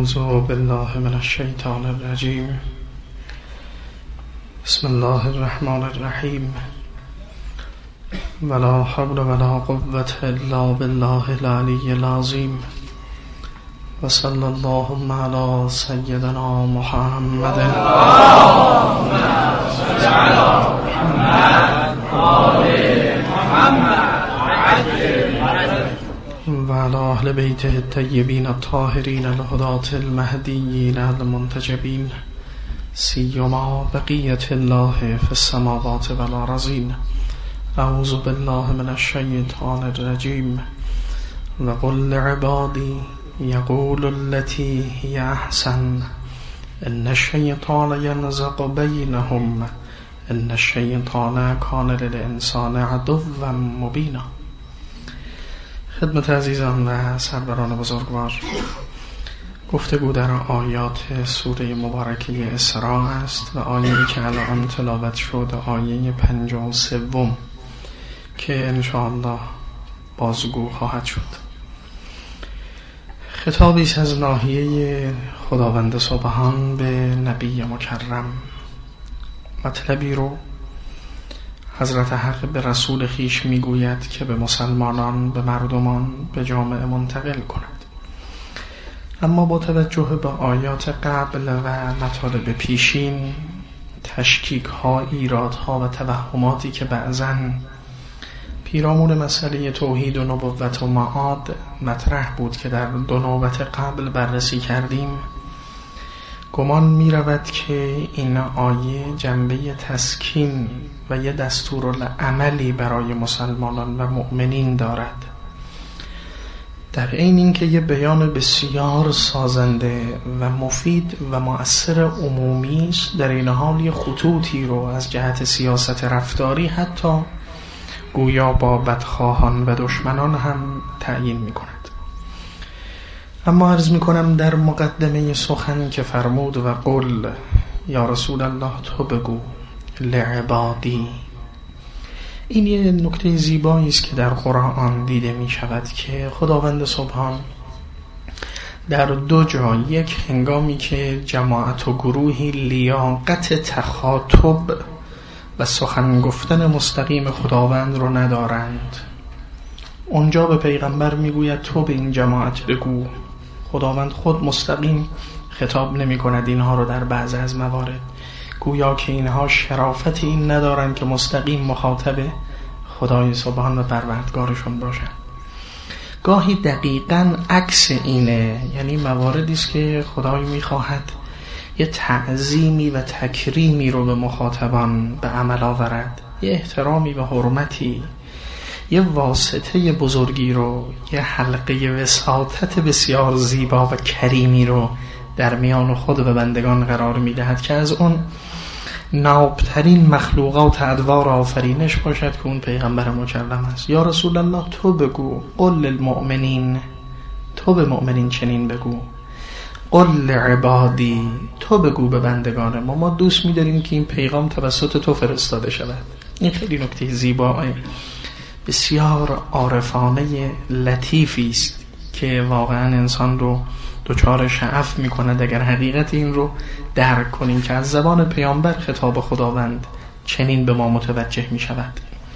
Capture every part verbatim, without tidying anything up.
اعوذ بالله من الشیطان الرجیم. بسم الله الرحمن الرحیم. ولا حول ولا قوة الا بالله العلی العظیم. و صلی اللهم علی سیدنا محمد اللهم صل علی محمد آل محمد و علی اهل بیته الطیبین الطاهرین الهداة المهدیین المنتجبین، سیما بقیت الله فی السماوات والارضین. اعوذ بالله من الشیطان الرجیم. و قل لعبادی یقول التي هی احسن ان الشیطان ینزغ بینهم ان الشیطان کان للانسان عدوا مبینا. خدمت عزیزان و سروران بزرگوار، گفتگو در آیات سوره مبارکه اسراء است و آیه‌ای که الان تلاوت شد آیه پنجاه و سوم که انشاءالله بازگو خواهد شد. خطابی است از ناحیه خداوند سبحان به نبی مکرم. مطلبی رو حضرت حق به رسول خیش میگوید که به مسلمانان، به مردمان، به جامعه منتقل کند. اما با توجه به آیات قبل و مطالب پیشین، تشکیک ها، ایراد ها و توهماتی که بعضاً پیرامون مسئله توحید و نبوت و معاد مطرح بود که در دو نوبت قبل بررسی کردیم، گمان می رود که این آیه جنبه تسکین و یه دستورالعملی برای مسلمانان و مؤمنین دارد، در عین اینکه یه بیان بسیار سازنده و مفید و مؤثر عمومی است، در این حال یه خطوطی رو از جهت سیاست رفتاری حتی گویا با بدخواهان و دشمنان هم تعیین می کند. اما عرض می کنم در مقدمه سخن که فرمود و قل یا رسول الله تو بگو لعبادی، این یه نکته زیبایی است که در قرآن دیده می شود که خداوند سبحان در دو جا، یک هنگامی که جماعت و گروهی لیاقت تخاطب و سخن گفتن مستقیم خداوند رو ندارند، اونجا به پیغمبر میگوید تو به این جماعت بگو. خداوند خود مستقیم خطاب نمی کند اینها رو در بعض از موارد، گویا که اینها شرافت این ندارند که مستقیم مخاطب خدای سبحان و پروردگارشون باشند. گاهی دقیقاً عکس اینه، یعنی مواردی است که خدای میخواهد یه تعظیمی و تکریمی رو به مخاطبان به عمل آورد، یه احترامی و حرمتی، یه واسطه بزرگی رو، یه حلقه وساطت بسیار زیبا و کریمی رو در میان خود به بندگان قرار میدهد که از اون نابترین مخلوقات ادوار آفرینش باشد که اون پیغمبر مکرم است. یا رسول الله تو بگو، قل للمؤمنین، تو به مؤمنین چنین بگو، قل لعبادی، تو بگو به بندگان ما، ما دوست می‌داریم که این پیغام توسط تو فرستاده شود. این خیلی نکته زیبا، بسیار عارفانه لطیفی است که واقعا انسان رو دچار شعف می‌کند اگر حقیقت این رو درک کنیم که از زبان پیامبر خطاب خداوند چنین به ما متوجه می‌شود.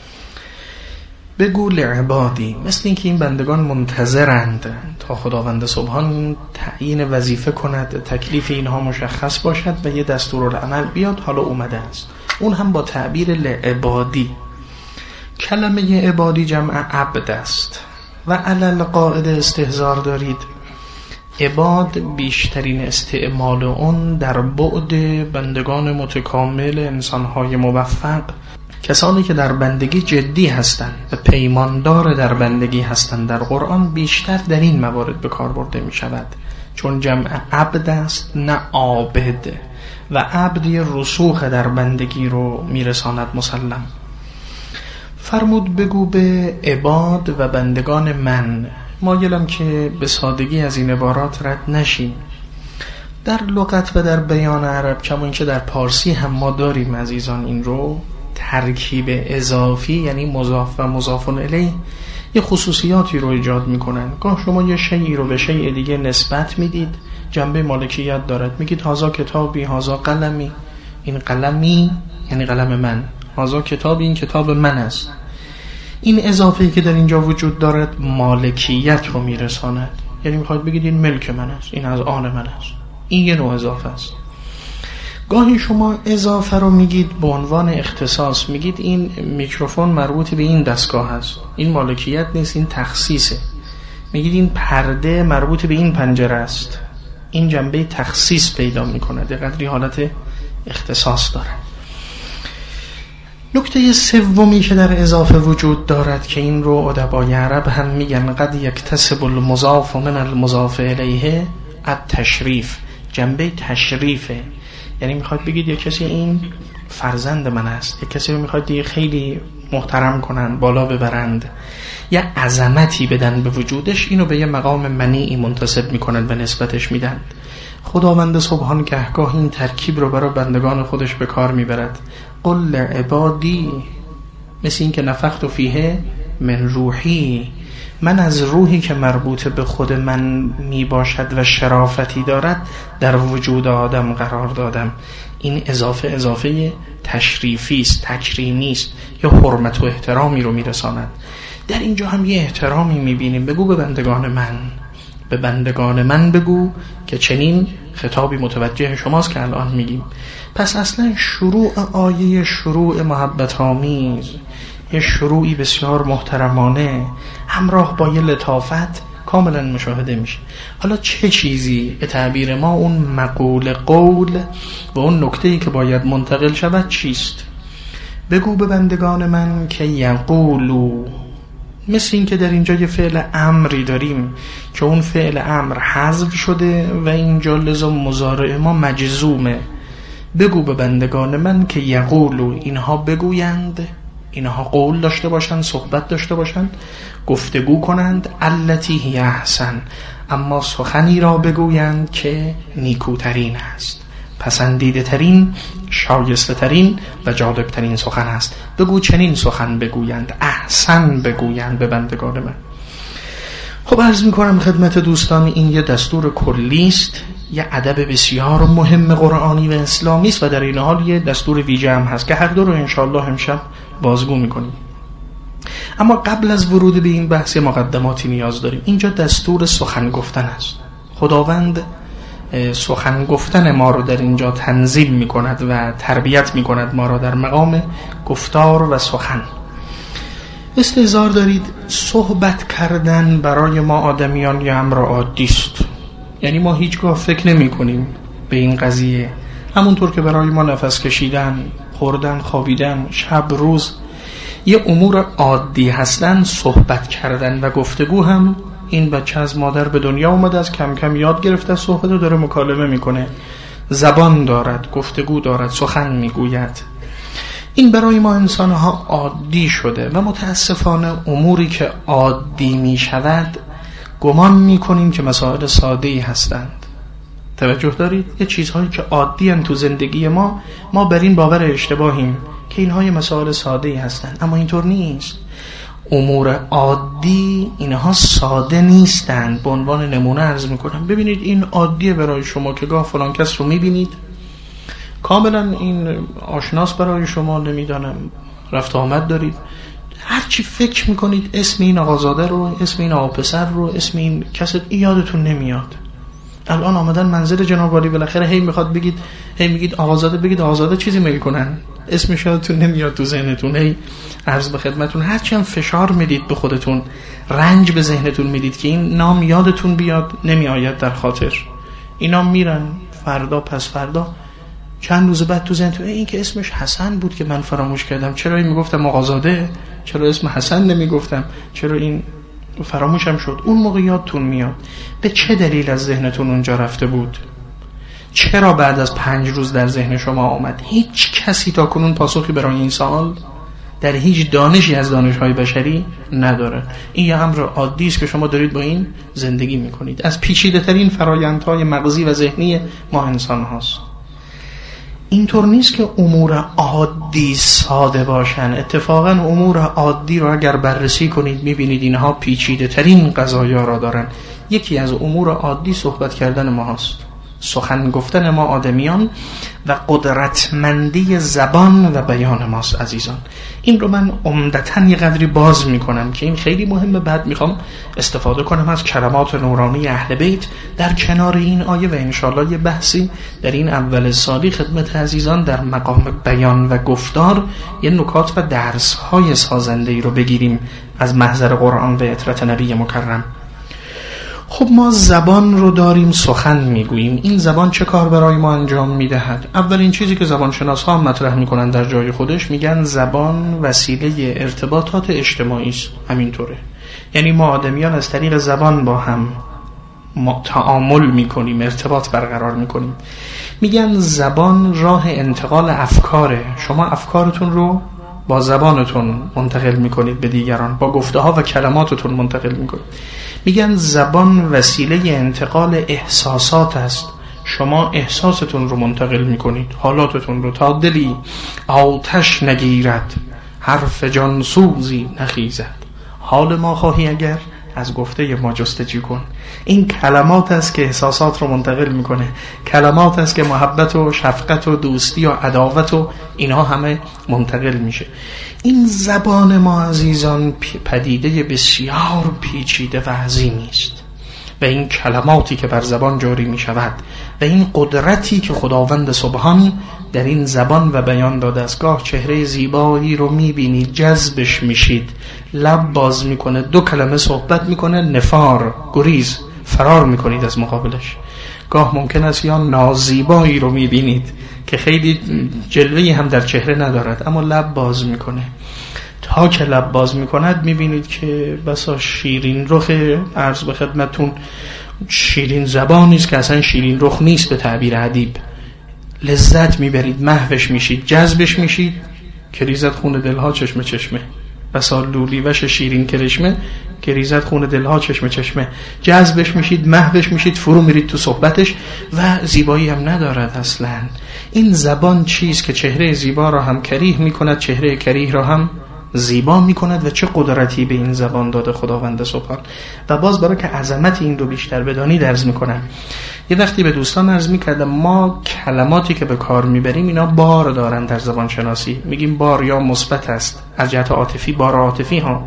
بگو لعبادی، مثل اینکه این بندگان منتظرند تا خداوند سبحان تعیین وظیفه کند، تکلیف اینها مشخص باشد و یه دستورالعمل بیاد. حالا اومده است، اون هم با تعبیر لعبادی. کلمه عبادی جمع عبد است و علل قاعده استحضار دارید. عباد بیشترین استعمال اون در بعد بندگان متکامل، انسانهای موفق، کسانی که در بندگی جدی هستند و پیماندار در بندگی هستند، در قرآن بیشتر در این موارد به کار برده می شود، چون جمع عبد است نه عابد، و عبد یه رسوخ در بندگی رو می رساند مسلم. فرمود بگو به عباد و بندگان من. مایلم که به سادگی از این عبارات رد نشیم. در لغت و در بیان عرب، کما که در پارسی هم ما داریم عزیزان، این رو ترکیب اضافی یعنی مضاف و مضاف الیه یه خصوصیاتی رو ایجاد میکنن. گاه شما یه شیئی رو به شیء دیگه نسبت میدید، جنبه مالکیت دارد. میگید هازا کتابی، هازا قلمی، این قلمی یعنی قلم من، هازا کتابی، این کتاب من است. این اضافه‌ای که در اینجا وجود دارد مالکیت رو میرساند، یعنی میخواید بگید این ملک من است، این از آن من است. این یه نوع اضافه است. گاهی شما اضافه رو میگید به عنوان اختصاص، میگید این میکروفون مربوط به این دستگاه است، این مالکیت نیست، این تخصیصه. میگید این پرده مربوط به این پنجره است، این جنبه تخصیص پیدا میکنه، قدری حالت اختصاص داره. نکته سومی که در اضافه وجود دارد که این رو ادبای عرب هم میگن قد یکتسب المضاف من المضاف الیه التشریف، جنبه تشریفه. یعنی میخواد بگید یک کسی این فرزند من است، یک کسی رو میخواد دیگه خیلی محترم کنن، بالا ببرند، یا عظمتی بدن به وجودش، اینو به یه مقام منیعی منتسب میکنن و نسبتش میدن. خداوند سبحان گهگاه این ترکیب رو برای بندگان خودش به کار میبرد. قل عبادی، مثل این که نفخت فیه من روحی، من از روحی که مربوط به خود من می باشد و شرافتی دارد در وجود آدم قرار دادم. این اضافه اضافه تشریفی است، تکریمی است، یا حرمت و احترامی رو میرساند. در اینجا هم یه احترامی میبینیم. بگو به بندگان من، به بندگان من بگو که چنین خطابی متوجه شماست که الان میگیم. پس اصلا شروع آیه شروع محبت آمیز، یه شروعی بسیار محترمانه همراه با یه لطافت کاملا مشاهده میشه. حالا چه چیزی به تعبیر ما اون مقول قول و اون نکته‌ای که باید منتقل شود چیست؟ بگو به بندگان من که یقولو، مثل این که در اینجا یه فعل امری داریم که اون فعل امر حذف شده و اینجا لزوم مضارع ما مجزومه. بگو به بندگان من که یقولو، اینها بگویند، اینها قول داشته باشند، صحبت داشته باشند، گفتگو کنند، التی هی احسن، اما سخنی را بگویند که نیکوترین است، پسندیده ترین، شایسته ترین و جالب ترین سخن است. بگو چنین سخن بگویند، احسن بگویند به بندگان من. خب عرض میکنم خدمت دوستان این یه دستور کلی است، یه ادب بسیار مهم قرآنی و اسلامی است و در این حال یه دستور ویژه هم هست که هر دو رو انشاءالله امشب بازگو میکنیم. اما قبل از ورود به این بحث مقدماتی نیاز داریم. اینجا دستور سخن گفتن است. خداوند سخن گفتن ما رو در اینجا تنظیم میکند و تربیت میکند ما را در مقام گفتار و سخن. استحضار دارید صحبت کردن برای ما آدمیان یه امر عادی است، یعنی ما هیچگاه فکر نمی کنیم به این قضیه. همونطور که برای ما نفس کشیدن، خوردن، خوابیدن، شب روز یه امور عادی هستن، صحبت کردن و گفتگو هم. این بچه از مادر به دنیا اومده، از کم کم یاد گرفته، صحبت رو داره مکالمه میکنه، زبان دارد، گفتگو دارد، سخن میگوید. این برای ما انسانها عادی شده و متاسفانه اموری که عادی میشود گمان میکنیم که مسائل ساده‌ای هستند. توجه دارید؟ یه چیزهایی که عادی هستند تو زندگی ما، ما بر این باور اشتباهیم که اینها یه مسائل ساده‌ای هستند، اما اینطور نیست. امور عادی اینها ساده نیستند. به عنوان نمونه عرض میکنم، ببینید این عادیه برای شما که گاه فلان کس رو میبینید، کاملا این آشناس برای شما، نمیدانم رفت آمد دارید، هرچی فکر میکنید اسم این آقازاده رو، اسم این آقا پسر رو، اسم این کس یادتون نمیاد. الان آمدن منزل جناب عالی، بالاخره هی میخواد بگید، هی میگید آقازاده، بگید آقازاده چیزی میل کنن، اسمش یادتون نمیاد تو ذهنتون. هی عرض به خدمتون هرچی هم فشار میدید به خودتون، رنج به ذهنتون میدید که این نام یادتون بیاد، نمیآید در خاطر. اینا میرن فردا پس فردا چند روز بعد تو ذهنتون این که اسمش حسن بود که من فراموش کردم، چرا این میگفتم آقازاده، چرا اسم حسن نمیگفتم، چرا این فراموشم شد. اون موقع یادتون میاد. به چه دلیل از ذهنتون اونجا رفته بود؟ چرا بعد از پنج روز در ذهن شما آمد؟ هیچ کسی تا کنون پاسخی برای این سوال در هیچ دانشی از دانش‌های بشری نداره. این یه امر عادی است که شما دارید با این زندگی میکنید. از پیچیده‌ترین فرآیندهای مغزی و ذهنی ما انسان هاست. اینطور نیست که امور عادی ساده باشن. اتفاقا امور عادی رو اگر بررسی کنید میبینید اینها پیچیده ترین قضایا را دارن. یکی از امور عادی صحبت کردن ما هست، سخن گفتن ما آدمیان و قدرتمندی زبان و بیان ماست. عزیزان این رو من عمدتاً یه قدری باز میکنم که این خیلی مهمه. بعد میخوام استفاده کنم از کلمات نورانی اهل بیت در کنار این آیه و انشالله یه بحثی در این اول سالی خدمت عزیزان در مقام بیان و گفتار یه نکات و درس‌های سازنده‌ای رو بگیریم از محضر قرآن و عطرت نبی مکرم. خب ما زبان رو داریم، سخن میگوییم. این زبان چه کار برای ما انجام میدهد؟ اولین چیزی که زبان شناس ها مطرح میکنن در جای خودش، میگن زبان وسیله ارتباطات اجتماعی است. همینطوره، یعنی ما آدمیان از طریق زبان با هم تعامل میکنیم، ارتباط برقرار میکنیم. میگن زبان راه انتقال افکاره. شما افکارتون رو با زبانتون منتقل میکنید به دیگران، با گفته ها و کلماتتون منتقل میکنید. میگن زبان وسیله انتقال احساسات است. شما احساستون رو منتقل میکنید، حالاتتون رو. تا دلی آتش نگیرد حرف جانسوزی نخیزد. حال ما خواهی اگر از گفته ما جستجو کن. این کلمات است که احساسات رو منتقل میکنه، کلمات است که محبت و شفقت و دوستی و عداوت و اینها همه منتقل میشه. این زبان ما عزیزان پدیده بسیار پیچیده و عظیمی است و این کلماتی که بر زبان جاری می شود و این قدرتی که خداوند سبحان در این زبان و بیان داده است. گاه چهره زیبایی رو می بینید، جذبش میشید، لب باز میکنه، دو کلمه صحبت میکنه، نفار، گریز، فرار میکنید از مقابلش. گاه ممکن است یا نازیبایی رو می بینید که خیلی جلوه‌ای هم در چهره ندارد اما لب باز میکنه. تا که لب باز میکند میبینید که بسا شیرین رخ، عرض به خدمتون شیرین زبانی است که اصلا شیرین رخ نیست به تعبیر ادیب. لذت میبرید، محوش میشید، جذبش میشید که ریزد خون دلها چشمه چشمه. بسا لولی وش شیرین کرشمه که ریزد خون دلها چشمه چشمه. جذبش میشید، محوش میشید، فرو میرید تو صحبتش و زیبایی هم ندارد اصلا. این زبان چیست که چهره زیبا را هم کریه میکند، چهره کریه را هم زیبا میکند و چه قدرتی به این زبان داده خداوند سبحان. و باز برای که عظمت این رو بیشتر بدانید عرض میکنم. یه وقتی به دوستان عرض میکردم ما کلماتی که به کار میبریم اینا بار دارن در زبان شناسی. میگیم بار یا مثبت است از جهت عاطفی، بار عاطفی ها،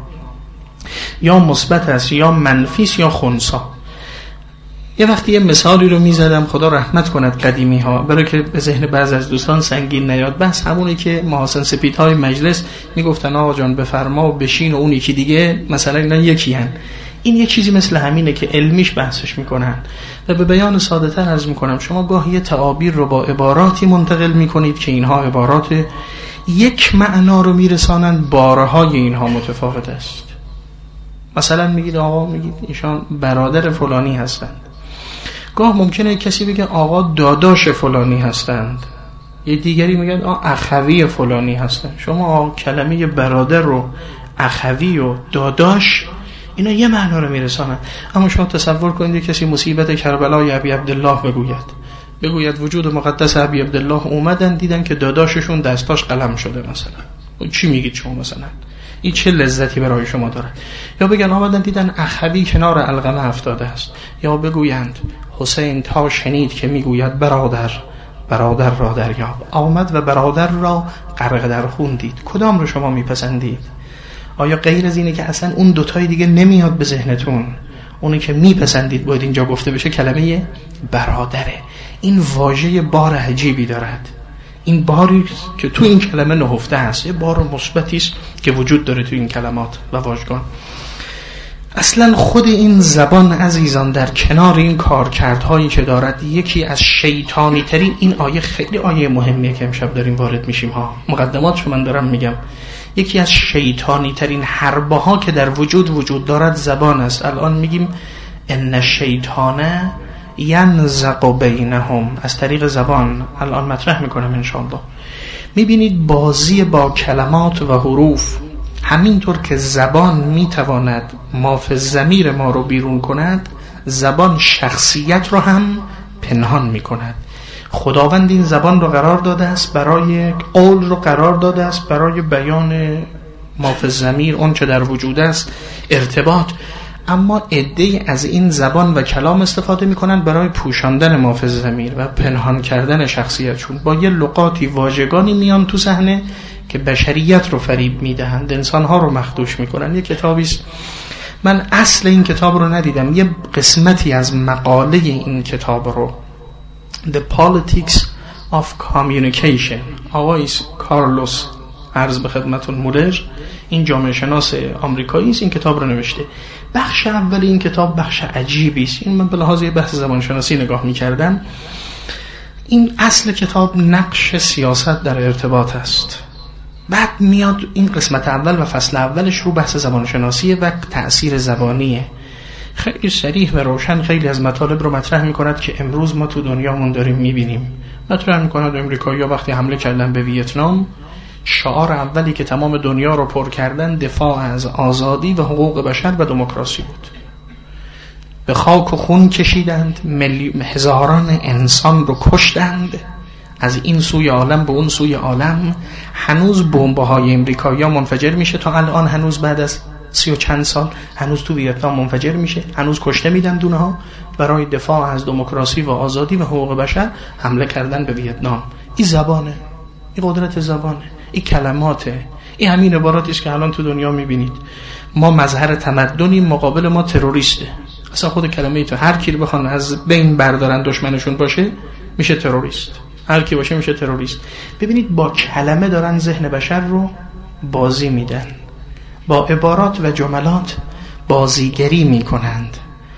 یا مثبت است یا منفی است یا خنثی. یه وقتی یه مثالی رو میزدم، خدا رحمت کند قدیمی ها، برای که به ذهن بعض از دوستان سنگین نیاد. بس همونی که محاسن سپیدهای مجلس میگفتن آقا جان بفرما و بشین و اون یکی دیگه مثلا اینا یکی هن. این یه چیزی مثل همینه که علمیش بحثش میکنن و به بیان ساده تر عرض میکنم. شما گاهی یه تعابیر رو با عباراتی منتقل میکنید که اینها عبارات یک معنا رو میرسانند، بارهای اینها متفاوت است. مثلا میگید آقا، میگید ایشان برادر فلانی هستند. گاه ممکنه کسی بگه آقا داداش فلانی هستند، یه دیگری میگن آقا اخوی فلانی هستند. شما کلمه برادر رو اخوی و داداش اینا یه معنا رو میرسانن. اما شما تصور کنید کسی مصیبت کربلای ابی عبدالله بگوید بگوید وجود مقدس ابی عبدالله اومدن دیدن که داداششون دستاش قلم شده مثلا. چی میگید شما مثلا؟ این چه لذتی برای شما داره؟ یا بگن آمدن دیدن اخوی کنار علقمه افتاده است، یا بگویند حسین تا شنید که میگوید برادر برادر را دریاب، آمد و برادر را غرق در خون دید. کدام رو شما میپسندید؟ آیا غیر از اینه که اصلا اون دوتای دیگه نمیاد به ذهنتون؟ اونی که میپسندید باید اینجا گفته بشه کلمه برادره. این واژه بار عجیبی دارد. این باری که تو این کلمه نهفته است یه بار مثبتی است که وجود داره تو این کلمات و واژگان. اصلا خود این زبان عزیزان در کنار این کارکردهایی که دارد، یکی از شیطانی ترین، این آیه خیلی آیه مهمیه که امشب داریم وارد میشیم ها، مقدماتشو من دارم میگم، یکی از شیطانی ترین حربه ها که در وجود وجود دارد زبان است. الان میگیم ان الشیطان ینزغ بینهم، از طریق زبان الان مطرح میکنم انشاءالله. میبینید بازی با کلمات و حروف، همینطور که زبان میتواند ما فی الضمیر ما رو بیرون کند، زبان شخصیت رو هم پنهان میکند. خداوند این زبان رو قرار داده است برای قول رو قرار داده است برای بیان ما فی الضمیر، اون چه در وجود است، ارتباط. اما عده‌ای از این زبان و کلام استفاده میکنن برای پوشاندن ما فی الضمیر و پنهان کردن شخصیتشون. با یه لغاتی واژگانی میان تو صحنه که بشریت رو فریب میدهند، انسانها رو مخدوش میکنن. یه کتابی است، من اصل این کتاب رو ندیدم، یه قسمتی از مقاله این کتاب رو، The Politics of Communication، آقای کارلوس عرض به خدمتون مولر، این جامعه شناس آمریکایی است، این کتاب رو نوشته. بخش اول این کتاب بخش عجیبی است. این من به لحاظ بحث زبان شناسی نگاه می‌کردم. این اصل کتاب نقش سیاست در ارتباط است. بعد میاد این قسمت اول و فصل اولش رو بحث زبان شناسی و تأثیر زبانیه. خیلی صریح و روشن خیلی از مطالب رو مطرح می‌کند که امروز ما تو دنیامون داریم می‌بینیم. مطرح می‌کند امریکایی‌ها وقتی حمله کردن به ویتنام، شعار اولی که تمام دنیا رو پر کردن دفاع از آزادی و حقوق بشر و دموکراسی بود. به خاک و خون کشیدند، ملی... هزاران انسان رو کشتند، از این سوی عالم به اون سوی عالم. هنوز بمب‌های امریکایی‌ها منفجر میشه، تا الان هنوز بعد از سی و چند سال هنوز تو ویتنام منفجر میشه، هنوز کشته میدن دونها برای دفاع از دموکراسی و آزادی و حقوق بشر حمله کردن به ویتنام. این زبانه، این قدرت زبانه، این کلماته، این همین عباراتی است که الان تو دنیا میبینید. ما مظهر تمدنی، مقابل ما تروریسته. اصلا خود کلمه تو هر کی رو بخوان از بین بردارن دشمنشون باشه میشه تروریست، هر کی باشه میشه تروریست. ببینید با کلمه دارن ذهن بشر رو بازی میدن، با عبارات و جملات بازیگری میکنند،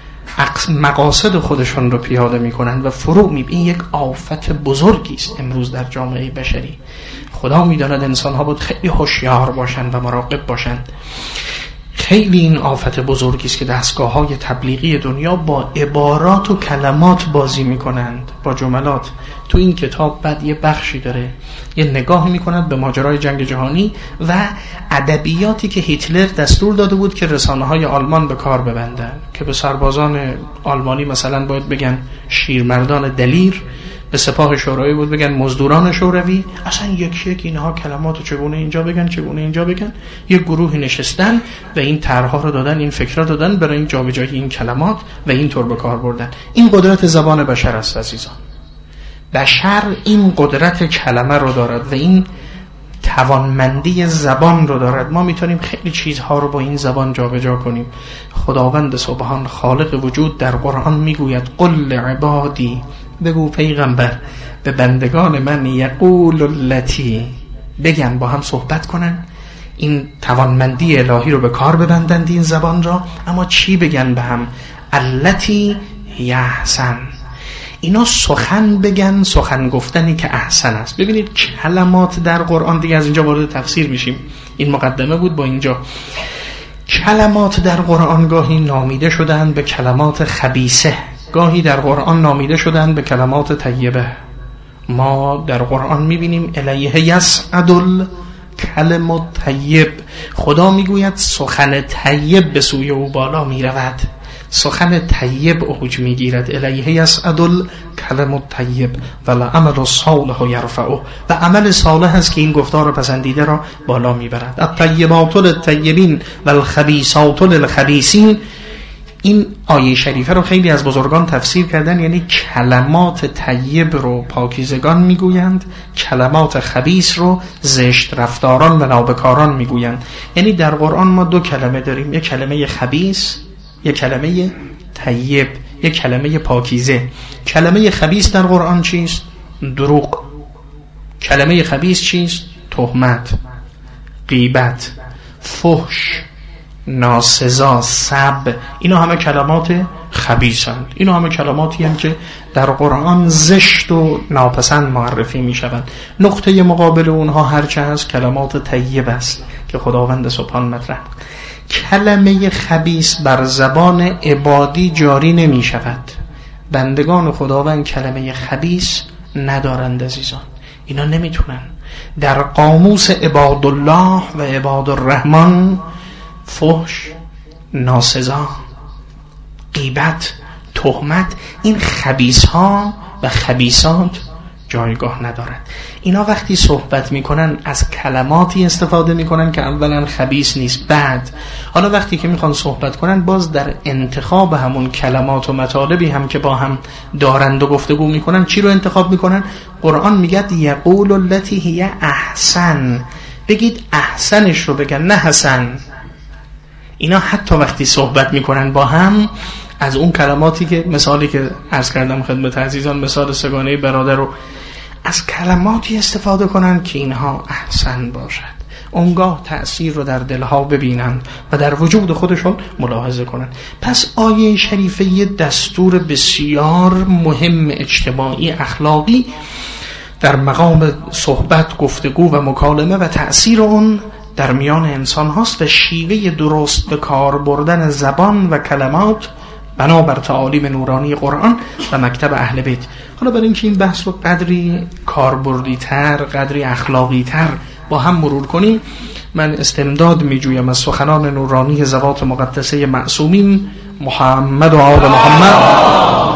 مقاصد خودشون رو پیاده میکنند و فرو می. این یک آفت بزرگی است امروز در جامعه بشری. خدا میداند انسان ها بود خیلی هوشیار باشن و مراقب باشن. خیلی این آفت بزرگی است که دستگاه های تبلیغی دنیا با عبارات و کلمات بازی میکنند، با جملات. تو این کتاب بعد یه بخشی داره، یه نگاه میکند به ماجرای جنگ جهانی و ادبیاتی که هیتلر دستور داده بود که رسانه های آلمان به کار ببندن، که به سربازان آلمانی مثلا باید بگن شیرمردان دلیر، به سپاه شوروی بود بگن مزدوران شوروی. اصلا یک یک اینها کلماتو چگونه اینجا بگن چگونه اینجا بگن. یک گروهی نشستن و این طرح‌ها رو دادن، این فکرها دادن برای این جابجایی این کلمات و این طور به کار بردن. این قدرت زبان بشر است عزیزان. بشر این قدرت کلمه رو دارد و این توانمندی زبان رو دارد. ما میتونیم خیلی چیزها رو با این زبان جابجا کنیم. خداوند سبحان خالق وجود در قرآن میگوید قل عبادی، بگو پیغمبر به بندگان من یقول التی، بگن با هم صحبت کنن، این توانمندی الهی رو به کار ببندند این زبان را. اما چی بگن به هم؟ التی یحسن، اینا سخن بگن، سخن گفتنی که احسن است. ببینید کلمات در قرآن، دیگه از اینجا وارد تفسیر میشیم، این مقدمه بود با اینجا. کلمات در قرآن گاهی نامیده شدن به کلمات خبیثه، گاهی در قرآن نامیده شدن به کلمات طیبه. ما در قرآن میبینیم الیه یسعد الکلم الطیب، خدا میگوید سخن طیب به سوی او بالا میرود، سخن طیب اوج میگیرد. الیه یسعد الکلم الطیب والعمل الصالح یرفعه، و عمل صالح است که این گفتار پسندیده را بالا میبرد. الطیبات للطیبین والخبیثات للخبیثین. این آیه شریفه رو خیلی از بزرگان تفسیر کردن، یعنی کلمات طیب رو پاکیزگان میگویند، کلمات خبیث رو زشت رفتاران و نابکاران میگویند. یعنی در قرآن ما دو کلمه داریم، یک کلمه خبیث، یک کلمه طیب، یک کلمه پاکیزه. کلمه خبیث در قرآن چیست؟ دروغ. کلمه خبیث چیست؟ تهمت، غیبت، فحش، ناسزا، سب. اینا همه کلمات خبیثند. اینا همه کلماتی هم که در قرآن زشت و ناپسند معرفی می شوند. نقطه مقابل اونها هرچه هست کلمات طیب است که خداوند سبحان مطرح. کلمه خبیث بر زبان عبادی جاری نمی شود. بندگان خداوند کلمه خبیث ندارند عزیزان، اینا نمیتونن. در قاموس عباد الله و عباد الرحمن فحش، ناسزا، غیبت، تهمت، این خبیث ها و خبیثات جایگاه ندارد. اینا وقتی صحبت میکنن از کلماتی استفاده میکنن که اولا خبیث نیست، بعد حالا وقتی که میخوان صحبت کنن باز در انتخاب همون کلمات و مطالبی هم که با هم دارند و گفتگو میکنن چی رو انتخاب میکنن؟ قرآن میگه یقول التی هی احسن، بگید احسنش رو بگن، نه حسن. اینا حتی وقتی صحبت میکنن با هم از اون کلماتی که مثالی که عرض کردم خدمت عزیزان، مثال سگانه برادر رو، از کلماتی استفاده کنن که اینها احسن باشد، اونگاه تأثیر رو در دلها ببینن و در وجود خودشون ملاحظه کنن. پس آیه شریفه یه دستور بسیار مهم اجتماعی اخلاقی در مقام صحبت، گفتگو و مکالمه و تأثیر اون در میان انسان هاست و شیوه درست به کار بردن زبان و کلمات بنابر تعالیم نورانی قرآن و مکتب اهل بیت. حالا برای اینکه این بحث رو قدری کاربردی تر، قدری اخلاقی تر با هم مرور کنیم، من استمداد می جویم از سخنان نورانی ذوات مقدسه معصومین محمد و آل محمد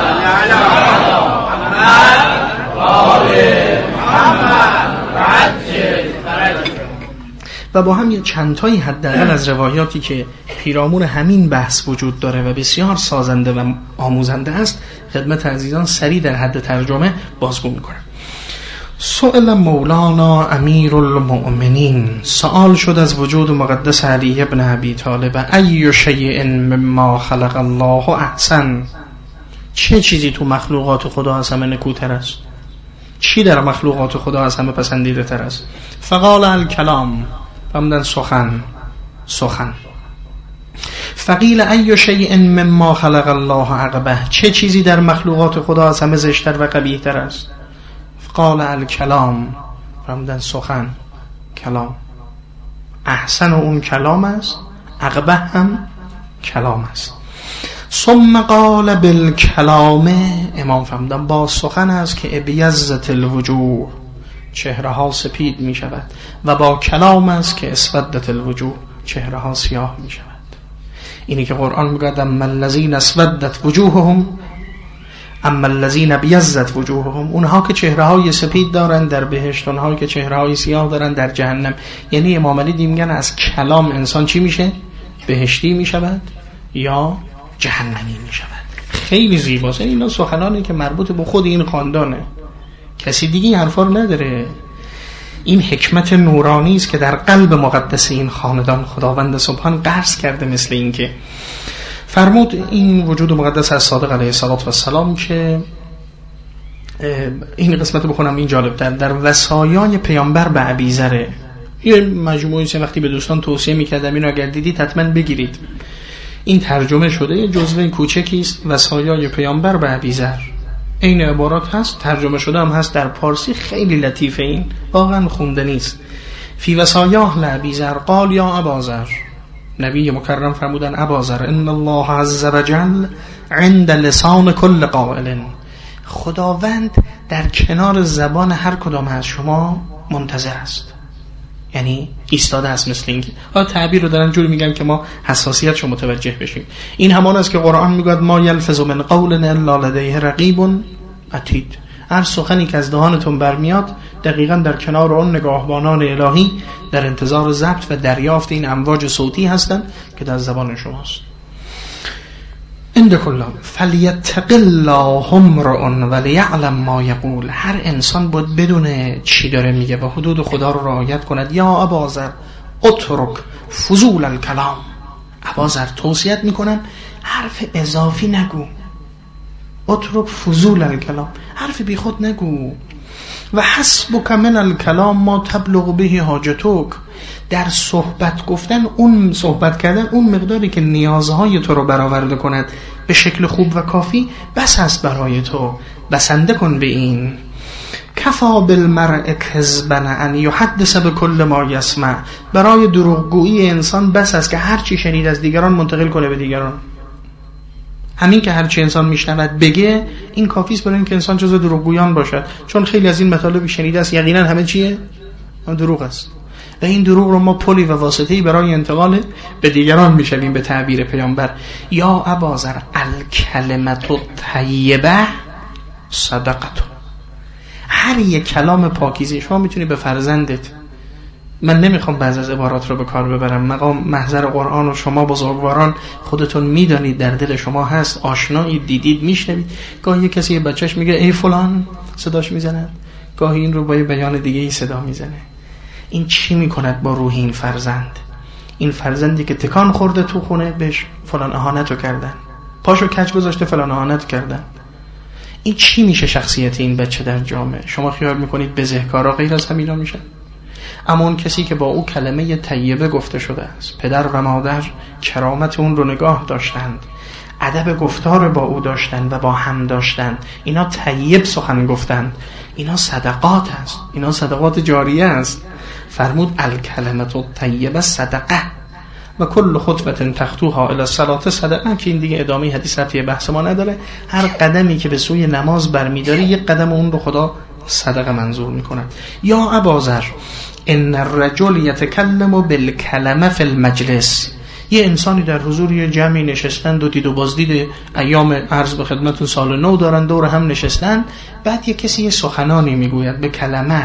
و با هم یه چندتایی حداقل از روایاتی که پیرامون همین بحث وجود داره و بسیار سازنده و آموزنده است خدمت عزیزان سریع در حد ترجمه بازگو میکنم. سئل مولانا امیر المؤمنین، سوال شد از وجود مقدس علی ابن ابی طالب، ای شیء مما خلق الله احسن، چه چیزی تو مخلوقات خدا از همه نکوتر است؟ چی در مخلوقات خدا از همه پسندیده تر است؟ فقال الکلام، فرمودن سخن. سخن. فقیل ای شیء مما خلق الله عقبه، چه چیزی در مخلوقات خدا از همه زشتر و قبیح تر است؟ قال الکلام، فرمودن سخن، کلام. احسن اون کلام است، عقبه هم کلام است. ثم قال بالکلام، امام فرمودن با سخن است که ابیضت الوجوه، چهره ها سپید می شود، و با کلام است که اسودت الوجوه، چهره ها سیاه می شود. اینی که قرآن میگه اما الذین اسودت وجوههم اما الذین ابیضت وجوههم، اونها که چهره های سپید دارن در بهشت، اونها که چهره های سیاه دارن در جهنم. یعنی امام علی میگن از کلام انسان چی میشه؟ بهشتی می شود یا جهنمی می شود. خیلی زیباست. این اینا سخنانی که مربوط به خود این خاندانه، کسی دیگه این حرفا رو نداره. این حکمت نورانی است که در قلب مقدس این خاندان خداوند سبحان قرض کرده. مثل این که فرمود این وجود مقدس از صادق علیه السلام که این قسمت بخونم، این جالب تر، در وصایای پیامبر به ابیذر، یه مجموعه سه وقتی به دوستان توصیه میکردم اینو اگر دیدید حتما بگیرید. این ترجمه شده، یه جزوه کوچکی است، وصایای پیامبر به ابیذر. این عبارات هست، ترجمه شده هم هست در پارسی، خیلی لطیفه، این واقعا خوندنی است. فی وصایاه لابیذر قال یا اباذر، نبی مکرم فرمودن اباذر ان الله عز وجل عند لسان کل قائل، خداوند در کنار زبان هر کدام از شما منتظر است، یعنی ایستاده است. مثل این که ها تعبیر رو دارن جوری میگن که ما حساسیتشو متوجه بشیم. این همان است که قرآن میگه ما یلفظ من قول الا لدیه رقیب عتید، هر سخنی که از دهانتون برمیاد دقیقاً در کنار اون نگاهبانان الهی در انتظار ضبط و دریافت این امواج صوتی هستند که در زبان شماست. عند کل فلیتق الله امرؤ ولیعلم ما یقول، هر انسان باید بدونه چی داره میگه و حدود خدا رو رعایت کند. یا اباذر اترک فضول الکلام، اباذر توصیت میکنن حرف اضافی نگو. اترک فضول الکلام، حرف بی خود نگو. و حسبک من الکلام ما تبلغ به حاجتک، در صحبت گفتن، اون صحبت کردن اون مقداری که نیازهای تو رو برآورده کند به شکل خوب و کافی، بس است برای تو، بسنده کن به این. کفا بالمرء کذبا ان یحدث بكل ما یسمع، برای دروغگویی انسان بس است که هر چی شنید از دیگران منتقل کنه به دیگران. همین که هر چی انسان میشنود بگه، این کافی است برای اینکه انسان جزو دروغگویان باشد، چون خیلی از این مطالبی شنیده است یقینا همه چیه؟ هم دروغ است. و این دروغ رو ما پلی و واسطه‌ای برای انتقال به دیگران میشویم. به تعبیر پیامبر یا اباذر الکلمۃ الطیبه صدقه، هر یک کلام پاکیزه شما میتونی به فرزندت، من نمیخوام بعض از عبارات رو به کار ببرم، مقام محضر قرآن و شما بزرگواران خودتون میدانید، در دل شما هست، آشنایی، دیدید، میشنوید. گاهی یه کسی یه بچهش میگه ای فلان، صداش میزنه، گاهی این رو با یه بیان دیگه ای صدا میزنه. این چی میکند با روح این فرزند؟ این فرزندی که تکان خورده تو خونه، بهش فلان اهانت رو کردن، پاشو کج گذاشته، فلان اهانت کردن. این چی میشه شخصیت این بچه در جامعه؟ شما خیال میکنید بزهکارا غیر از همینا میشن؟ اما اون کسی که با او کلمه طیبه گفته شده است، پدر و مادر کرامت اون رو نگاه داشتند، ادب گفتار با او داشتند و با هم داشتند، اینا طیب سخن گفتند، اینا صدقات است، اینا صدقات جاریه است. فرمود الکلمت الطیبه صدقه و کل خطوه تخطوها الی الصلاه صدقه، که این دیگه ادامه حدیث رفتی بحث ما نداره. هر قدمی که به سوی نماز برمیداری، یک قدم اون رو خدا صدقه منظور میکند. یا ابازر ان الرجل یتکلم بالکلمه فی المجلس، یه انسانی در حضور یه جمعی نشستن، دو دید و بازدید ایام عرض به خدمتون سال نو دارن، دور هم نشستن، بعد یه کسی یه سخنانی میگوید به کلمه،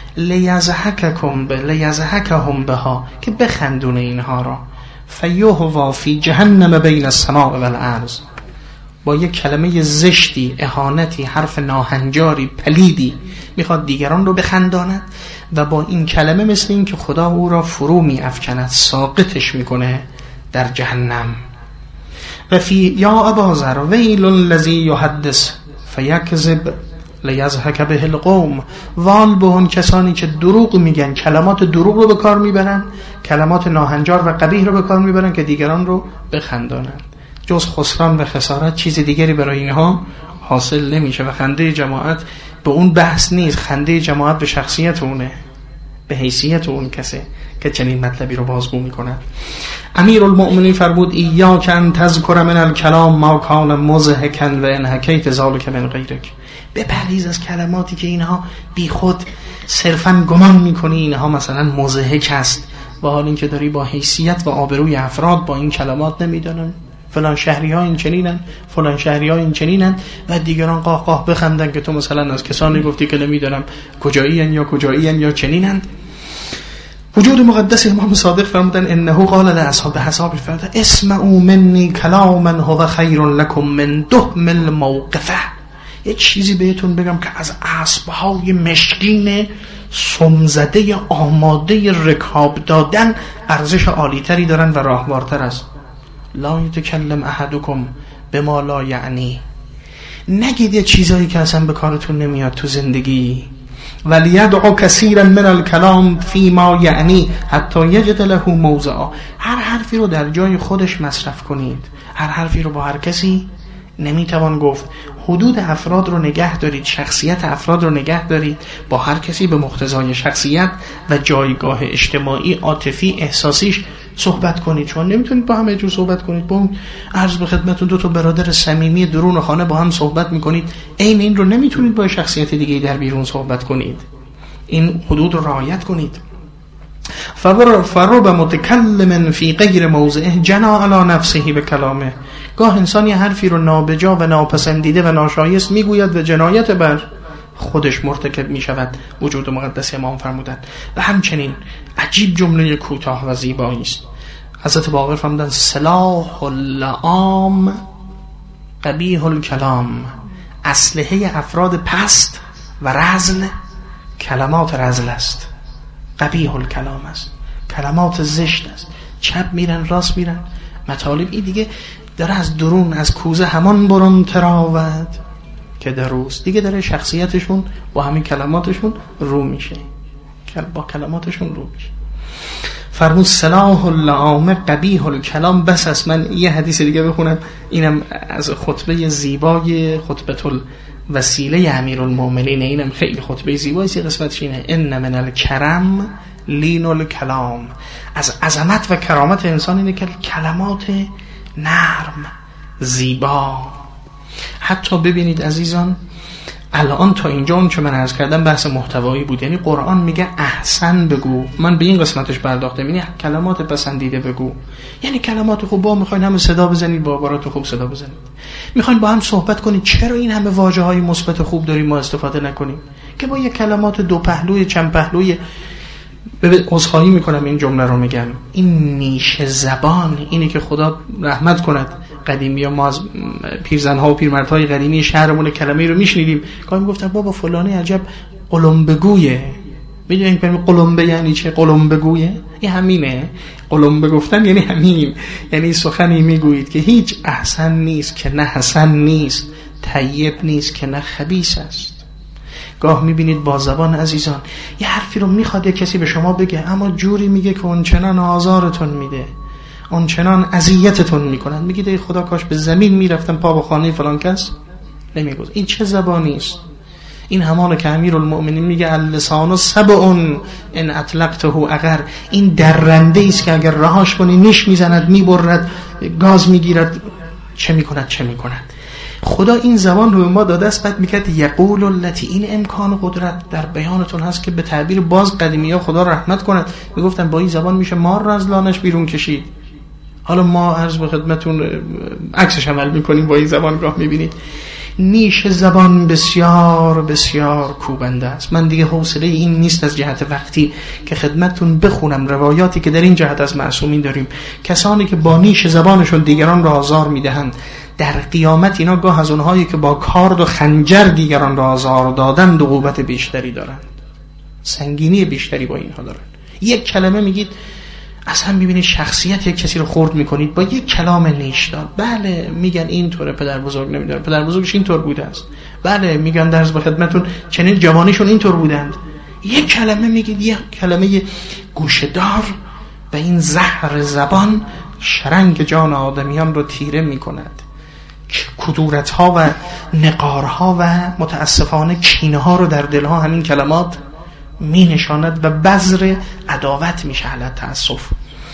لیزحککم به لیزحکهم بها، که بخندونه اینها را، فیهوا فی جهنم بین السماء والارض، با یک کلمه زشتی، اهانتی، حرف ناهنجاری، پلیدی میخواد دیگران رو بخنداند و با این کلمه مثل این که خدا او را فرو می افکند، ساقطش میکنه در جهنم. و فی یا ابازر ویل الذی یحدث فیکذب لیضحک به القوم، وال به اون کسانی که دروغ میگن، کلمات دروغ رو به کار میبرن، کلمات ناهنجار و قبیح رو به کار میبرن که دیگران رو بخندانند. جز خسران و خسارت چیز دیگری برای اینها حاصل نمیشه. و خنده جماعت به اون بحث نیست، خنده جماعت به شخصیت اونه، به حیثیت اون کسه که چنین مطلبی رو بازگو میکنه. امیرالمؤمنین فرمود ایاک ان تذکر من الکلام ما کان مضحکا و ان حکیت ذلک من غیرک، بپرهیز از کلماتی که اینها بی خود صرفا گمان میکنی اینها مثلا مضحک است، و حال این که داری با حیثیت و آبروی افراد با این کلمات نمیدانن فلان شهری ها این چنینن، فلان شهری ها این چنینن، و دیگران قاه قاه بخندن که تو مثلا از کسانی گفتی که نمیدونم کجایی ان یا کجایی ان یا چنینن. وجود مقدس امام صادق فرمودن انه قال لاصحاب حساب فرد اسمعوا منی کلاما هو خیر لکم من دهم الموقفه، یه چیزی بهتون بگم که از اسبهای مشکین سمزده آماده رکاب دادن ارزش عالیتری دارن و راهبارتر است. لا یتکلم احدکم بما لا یعنی، نگید یه چیزایی که اصلا به کارتون نمیاد تو زندگی. ولیدعو کثیرا من الکلام فی ما یعنی حتی یجد له موضعا، هر حرفی رو در جای خودش مصرف کنید، هر حرفی رو با هر کسی نمیتوان گفت. حدود افراد رو نگه دارید، شخصیت افراد رو نگه دارید، با هر کسی به مقتضای شخصیت و جایگاه اجتماعی، عاطفی، احساسیش صحبت کنید. چون نمیتونید با همه جور صحبت کنید. با اون عرض به خدمتتون دو تا برادر صمیمی درون خانه با هم صحبت میکنید، عین این رو نمیتونید با شخصیت دیگه در بیرون صحبت کنید. این حدود رو رعایت کنید. فرب متکلم فی غیر موضعه جنا علی نفسه به کلامه، گاه انسان یه حرفی رو نابجا و ناپسندیده و ناشایست میگوید و جنایت بر خودش مرتکب می شود. وجود مقدس امام فرمودن. و همچنین عجیب جمله کوتاه و زیبایی است. حضرت باقر فرمودن سلاح اللعام قبیح الکلام، اسلحه افراد پست و رذل کلمات رذل است، قبیح الکلام است، کلمات زشت است. چپ میرن راست میرن، مطالبی دیگه داره از درون از کوزه همان برون تراود که دروست، دیگه داره شخصیتشون با همین کلماتشون رو میشه، با کلماتشون رو میشه. فرمود سلاح اللعام قبیح الکلام. بس است من یه حدیث دیگه بخونم، اینم از خطبه زیبای خطبه الوسیله امیرالمؤمنین، اینم خیلی خطبه زیبایی سی قسمتش اینه ان من الکرم لین الکلام، از عظمت و کرامت انسان اینه که کلمات نرم زیبا. حتی ببینید عزیزان الان تا اینجا اون چه من عرض کردم بحث محتوایی بود. یعنی قرآن میگه احسن بگو، من به این قسمتش پرداختم، یعنی کلمات پسندیده بگو. یعنی کلمات خوب، با میخواین همه صدا بزنید، با عبارات خوب صدا بزنید، میخواین با هم صحبت کنید، چرا این همه واژه های مثبت خوب داریم ما استفاده نکنیم که با یه کلمات دو پهلوی چند پهلوی. ببین عذرخواهی میکنم این جمله رو میگم، این نیش زبان، اینه که خدا رحمت کند قدیمی ما از پیرزنها و پیرمردهای قدیمی شهرمون کلمه رو میشنیدیم، گاهی میگفتن بابا فلانی عجب قلمبگویه. میدونین کلمه قلمبه یعنی چه؟ قلمبگویه این همینه، قلمبه گفتن یعنی همین، یعنی سخنی میگویید که هیچ احسن نیست که نه حسن نیست، طیب نیست که نه خبیث است. گاه میبینید با زبان عزیزان یه حرفی رو میخواد یه کسی به شما بگه، اما جوری میگه که اون چنان آزارتون میده، اون چنان اذیتتون میکنن، میگید ای خدا کاش به زمین میرفتم پا به خانه فلان کس نمیگوز. این چه زبانی است؟ این همانه که امیرالمؤمنین میگه اللسان سبع ان اطلقته اگر، این درنده است که اگر رهاش کنی نیش میزند، میبرد، گاز میگیرد، چه میکند چه میکند. خدا این زبان رو به ما داده است، بعد میگه یقول التی، این امکان و قدرت در بیانتون هست که به تعبیر باز قدیمی ها خدا رحمت کند میگفتن با این زبان میشه مار را از لانش بیرون کشید. حالا ما عرض به خدمتون عکسش عمل میکنیم با این زبان. گاه میبینید نیش زبان بسیار بسیار کوبنده است. من دیگه حوصله این نیست از جهت وقتی که خدمتون بخونم روایاتی که در این جهت از معصومین داریم، کسانی که با نیش زبانشون دیگران را آزار میدهند، در قیامت اینا گاه از اونهایی که با کارد و خنجر دیگران را آزار دادند عقوبت بیشتری دارند، سنگینی بیشتری با اینها دارند. یک کلمه میگید اصلا میبینید شخصیت یک کسی رو خرد میکنید با یک کلام نیشدار. بله میگن اینطوره، پدر بزرگ نمیداره، پدر بزرگش اینطور بوده است. بله میگن درس به خدمتون چنین جوانیشون اینطور بودند. یک کلمه میگید، یک کلمه گوشه‌دار و این زهر زبان شرنگ جان آدمیان رو تیره میکند. کدورت‌ها و نقارها و متاسفانه کینه‌ها رو در دلها همین کلمات می نشاند و بذر عداوت می شهلت تأسف.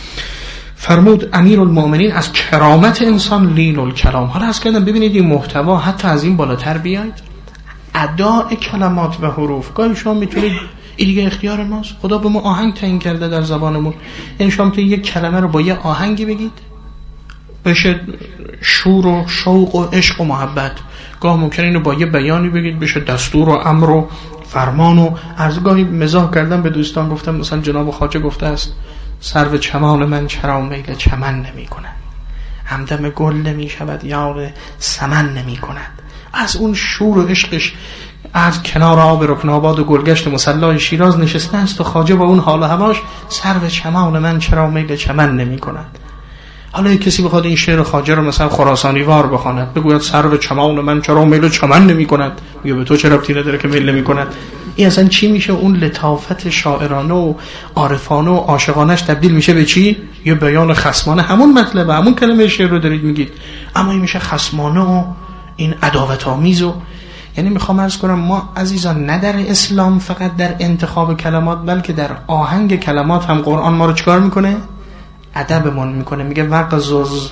فرمود امیرالمؤمنین از کرامت انسان لیل الکلام. حالا از کردم ببینید این محتوا حتی از این بالاتر بیاید، اداء کلمات و حروف. گاهی شما میتونید، این دیگه اختیار ماست، خدا به ما آهنگ تعیین کرده در زبانمون، یعنی شما میتونید یک کلمه رو با یه آهنگی بگید بشه شور و شوق و عشق و محبت. گاه ممکنه اینو با یه بیانی بگید بشه دستور و امر و فرمان و عرض. گاهی مزاح کردم به دوستان، گفتم مثلا جناب خواجه گفته است سرو چمان من چرا میل چمن نمی کند، همدم گل نمی شود یار سمن نمی کند. از اون شور و عشقش از کنار آب رکناباد و گلگشت مصلی شیراز نشسته است و خواجه با اون حال و هواش سرو چمان من چرا میل چمن نمی کند. حالا یک کسی بخواد این شعر خواجه رو مثلا خراسانی وار بخواند، بگوید سرو چمان من چرا میل چمن نمی کند، میگه به تو چه ربطی نداره که میل نمی کند. این اصلا چی میشه؟ اون لطافت شاعرانه و عارفانه و عاشقانش تبدیل میشه به چی؟ یه بیان خصمانه. همون مطلب، همون کلمه شعر رو دارید میگید، اما این میشه خصمانه و این عداوت آمیز. و یعنی میخوام عرض کنم ما عزیزان نه در اسلام فقط در انتخاب کلمات، بلکه در آهنگ کلمات هم قرآن ما رو چیکار میکنه؟ ادبمون میکنه. میگه وقزز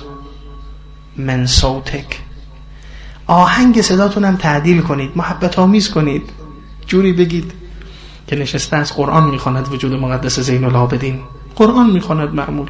من صوتک، آهنگ صداتون هم تعدیل کنید، محبت آمیز کنید، جوری بگید که نشسته از قرآن میخواند وجود مقدس زین العابدین، قرآن میخواند معمول.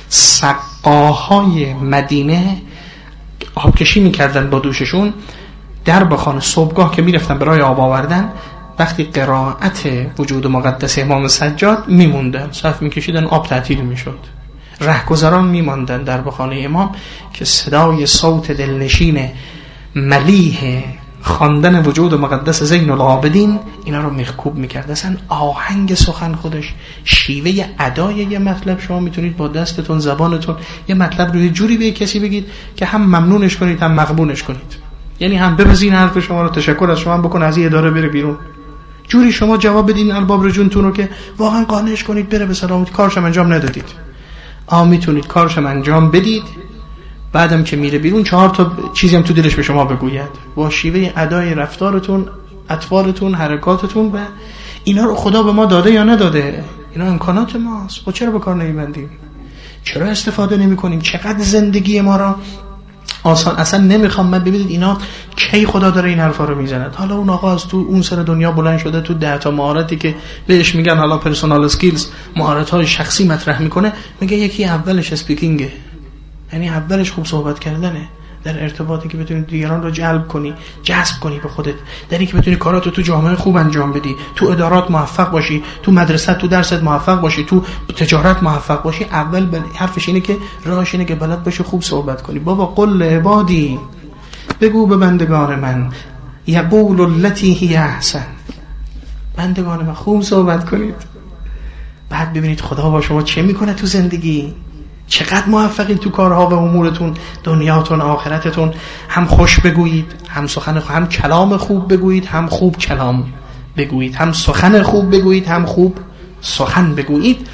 سقاهای مدینه آبکشی میکردن با دوششون، در بخانه صبحگاه که میرفتن برای آب آوردن، وقتی قرائت وجود مقدس امام سجاد میموندن، صف میکشیدن، آب تعطیل میشد. رهگذران میماندن در بخانه امام که صدای صوت دلنشین ملیح خواندن وجود مقدس زین العابدین اینا رو مخکوب میکرد. اصلا آهنگ سخن خودش، شیوه ادای یه مطلب، شما میتونید با دستتون زبانتون یه مطلب رو یه جوری به کسی بگید که هم ممنونش کنید هم مغبونش کنید. یعنی هم بپذیرین حرف شما رو، تشکر از شما بکن، از این اداره بره بیرون. جوری شما جواب بدین ارباب رجونتون رو که واقعا قانعش کنید بره به سلامتی، کارش انجام ندادید. آ میتونید کارش انجام بدید، بعدم که میره بیرون چهار تا چیزی هم تو دلش به شما بگوید با شیوه ادای رفتارتون، اطوارتون، حرکاتتون. و اینا رو خدا به ما داده یا نداده؟ اینا امکانات ماست. خب چرا به کار نمیبندیم؟ چرا استفاده نمی کنیم؟ چقدر زندگی ما را آسان اصلا نمیخوام من. ببینید اینا کی خدا داره این حرفا رو میزنه؟ حالا اون آقا از تو اون سر دنیا بلند شده تو ده تا مهارتی که بهش میگن حالا پرسونال اسکیلز، مهارت های شخصی مطرح میکنه، میگه یکی اولش اسپیکینگه، یعنی اولش خوب صحبت کردنه، در ارتباطی که بتونی دیگران رو جلب کنی، جذب کنی به خودت، در اینکه بتونی کاراتو تو جامعه خوب انجام بدی، تو ادارات موفق باشی، تو مدرسه تو درست موفق باشی، تو تجارت موفق باشی. اول بل... حرفش اینه که راهش اینه که بلد باشی خوب صحبت کنی. بابا قل عبادی، بگو به بندگان من، یقول التی هی احسن، بندگان من خوب صحبت کنید. بعد ببینید خدا با شما چه میکنه تو زندگی، چقدر موفقین تو کارها و امورتون، دنیاتون، آخرتتون. هم خوش بگویید، هم سخن خوب، هم کلام خوب بگویید، هم خوب کلام بگویید، هم سخن خوب بگویید، هم خوب سخن بگویید.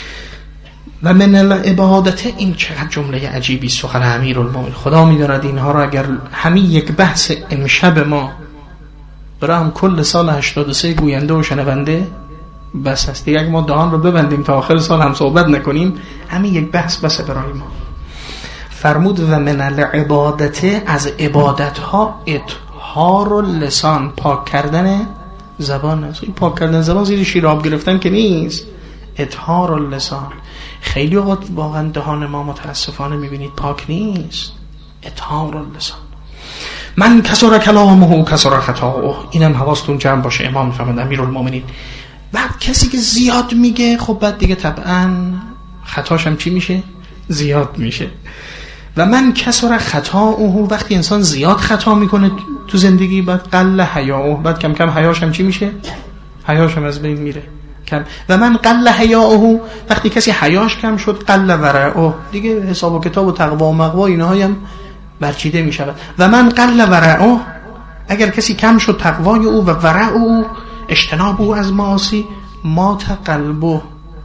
و من العبادت، این چقدر جمله عجیبی، سخن امیرالمومنین. خدا میداند اینها را اگر همین یک بحث امشب ما برای هم کل سال هشتاد و سه گوینده و شنونده بس هست دیگه، اگه ما دهان رو ببندیم تا آخر سال هم صحبت نکنیم، همین یک بحث بس برای ما. فرمود و من العبادت، از عبادت ها اطهار اللسان، پاک کردن زبان است. این پاک کردن زبان زیر شیر آب گرفتن که نیست، اطهار اللسان. خیلی اوقات واقعا دهان ما متاسفانه میبینید پاک نیست. اطهار اللسان، من کسر کلامه کسر خطاؤه. اینم حواستون جمع باشه. امام میفهمند امیرالمومنین. بعد کسی که زیاد میگه خب بعد دیگه طبعا خطاش هم چی میشه؟ زیاد میشه. و من کسر خطاؤه، وقتی انسان زیاد خطا میکنه تو زندگی، بعد قل حیاؤه، بعد کم کم حیاش هم چی میشه؟ حیاش هم از بین میره. کم. و من قل حیاؤه، وقتی کسی حیاش کم شد، قل ورعه، دیگه حساب و کتاب و تقوا و مقوا اینها هم برچیده میشود. و من قل ورعه، اگر کسی کم شد تقوای او و ورع او، اجتناب او از معاصی، مات قلبه،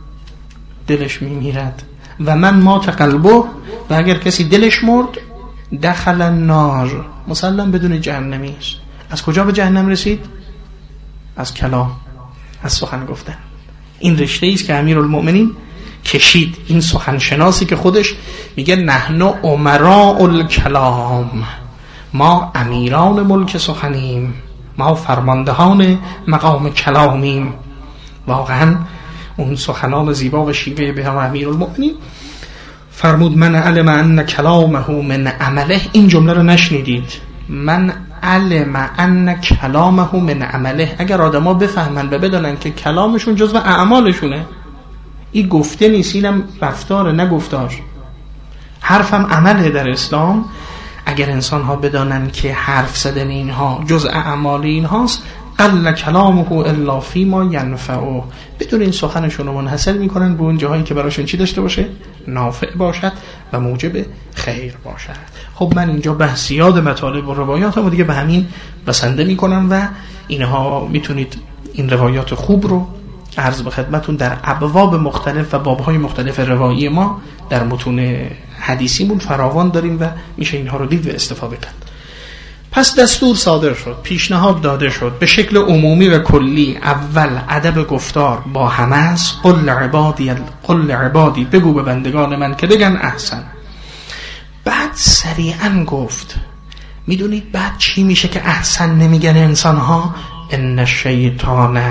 دلش میمیرد. و من مات قلبه، و اگر کسی دلش مرد، دخل النار، مسلم بدون جهنمی است. از کجا به جهنم رسید؟ از کلام، از سخن گفتن. این رشته ایست که امیرالمومنین کشید. این سخنشناسی که خودش میگه نحن امراء الکلام، ما امیران ملک سخنیم، ما فرماندهان مقام کلامیم. واقعا اون سخنان زیبا و شیوه به هم امیرالمومنین فرمود من علم ان کلامه من عمله. این جمله رو نشنیدید؟ من علم ان کلامه من عمله. اگر آدما بفهمن و بدونن که کلامشون جزو اعمالشونه، این گفته نیست، اینم رفتار نه گفتار، حرفم عمله در اسلام. اگر انسان ها بدانن که حرف زدن اینها جزء اعمال اینهاست، قل کلامه الا فیما ینفعه، بدون این سخنشون رو منحصر میکنن به اون جاهایی که براشون چی داشته باشه؟ نافع باشد و موجب خیر باشد. خب من اینجا بحث زیاد مطالب و روایات هم دیگه به همین بسنده میکنم و اینها میتونید این روایات خوب رو عرض به خدمتون در ابواب مختلف و بابهای مختلف روایی ما در متون حدیثیمون فراوان داریم و میشه اینها رو دید و استفاده کرد. پس دستور صادر شد، پیشنهاد داده شد به شکل عمومی و کلی. اول ادب گفتار با همه است. قل عبادی قل عبادی، بگو به بندگان من که بگن احسن. بعد سریعا گفت، میدونید بعد چی میشه که احسن نمیگن انسان ها؟ ان الشیطان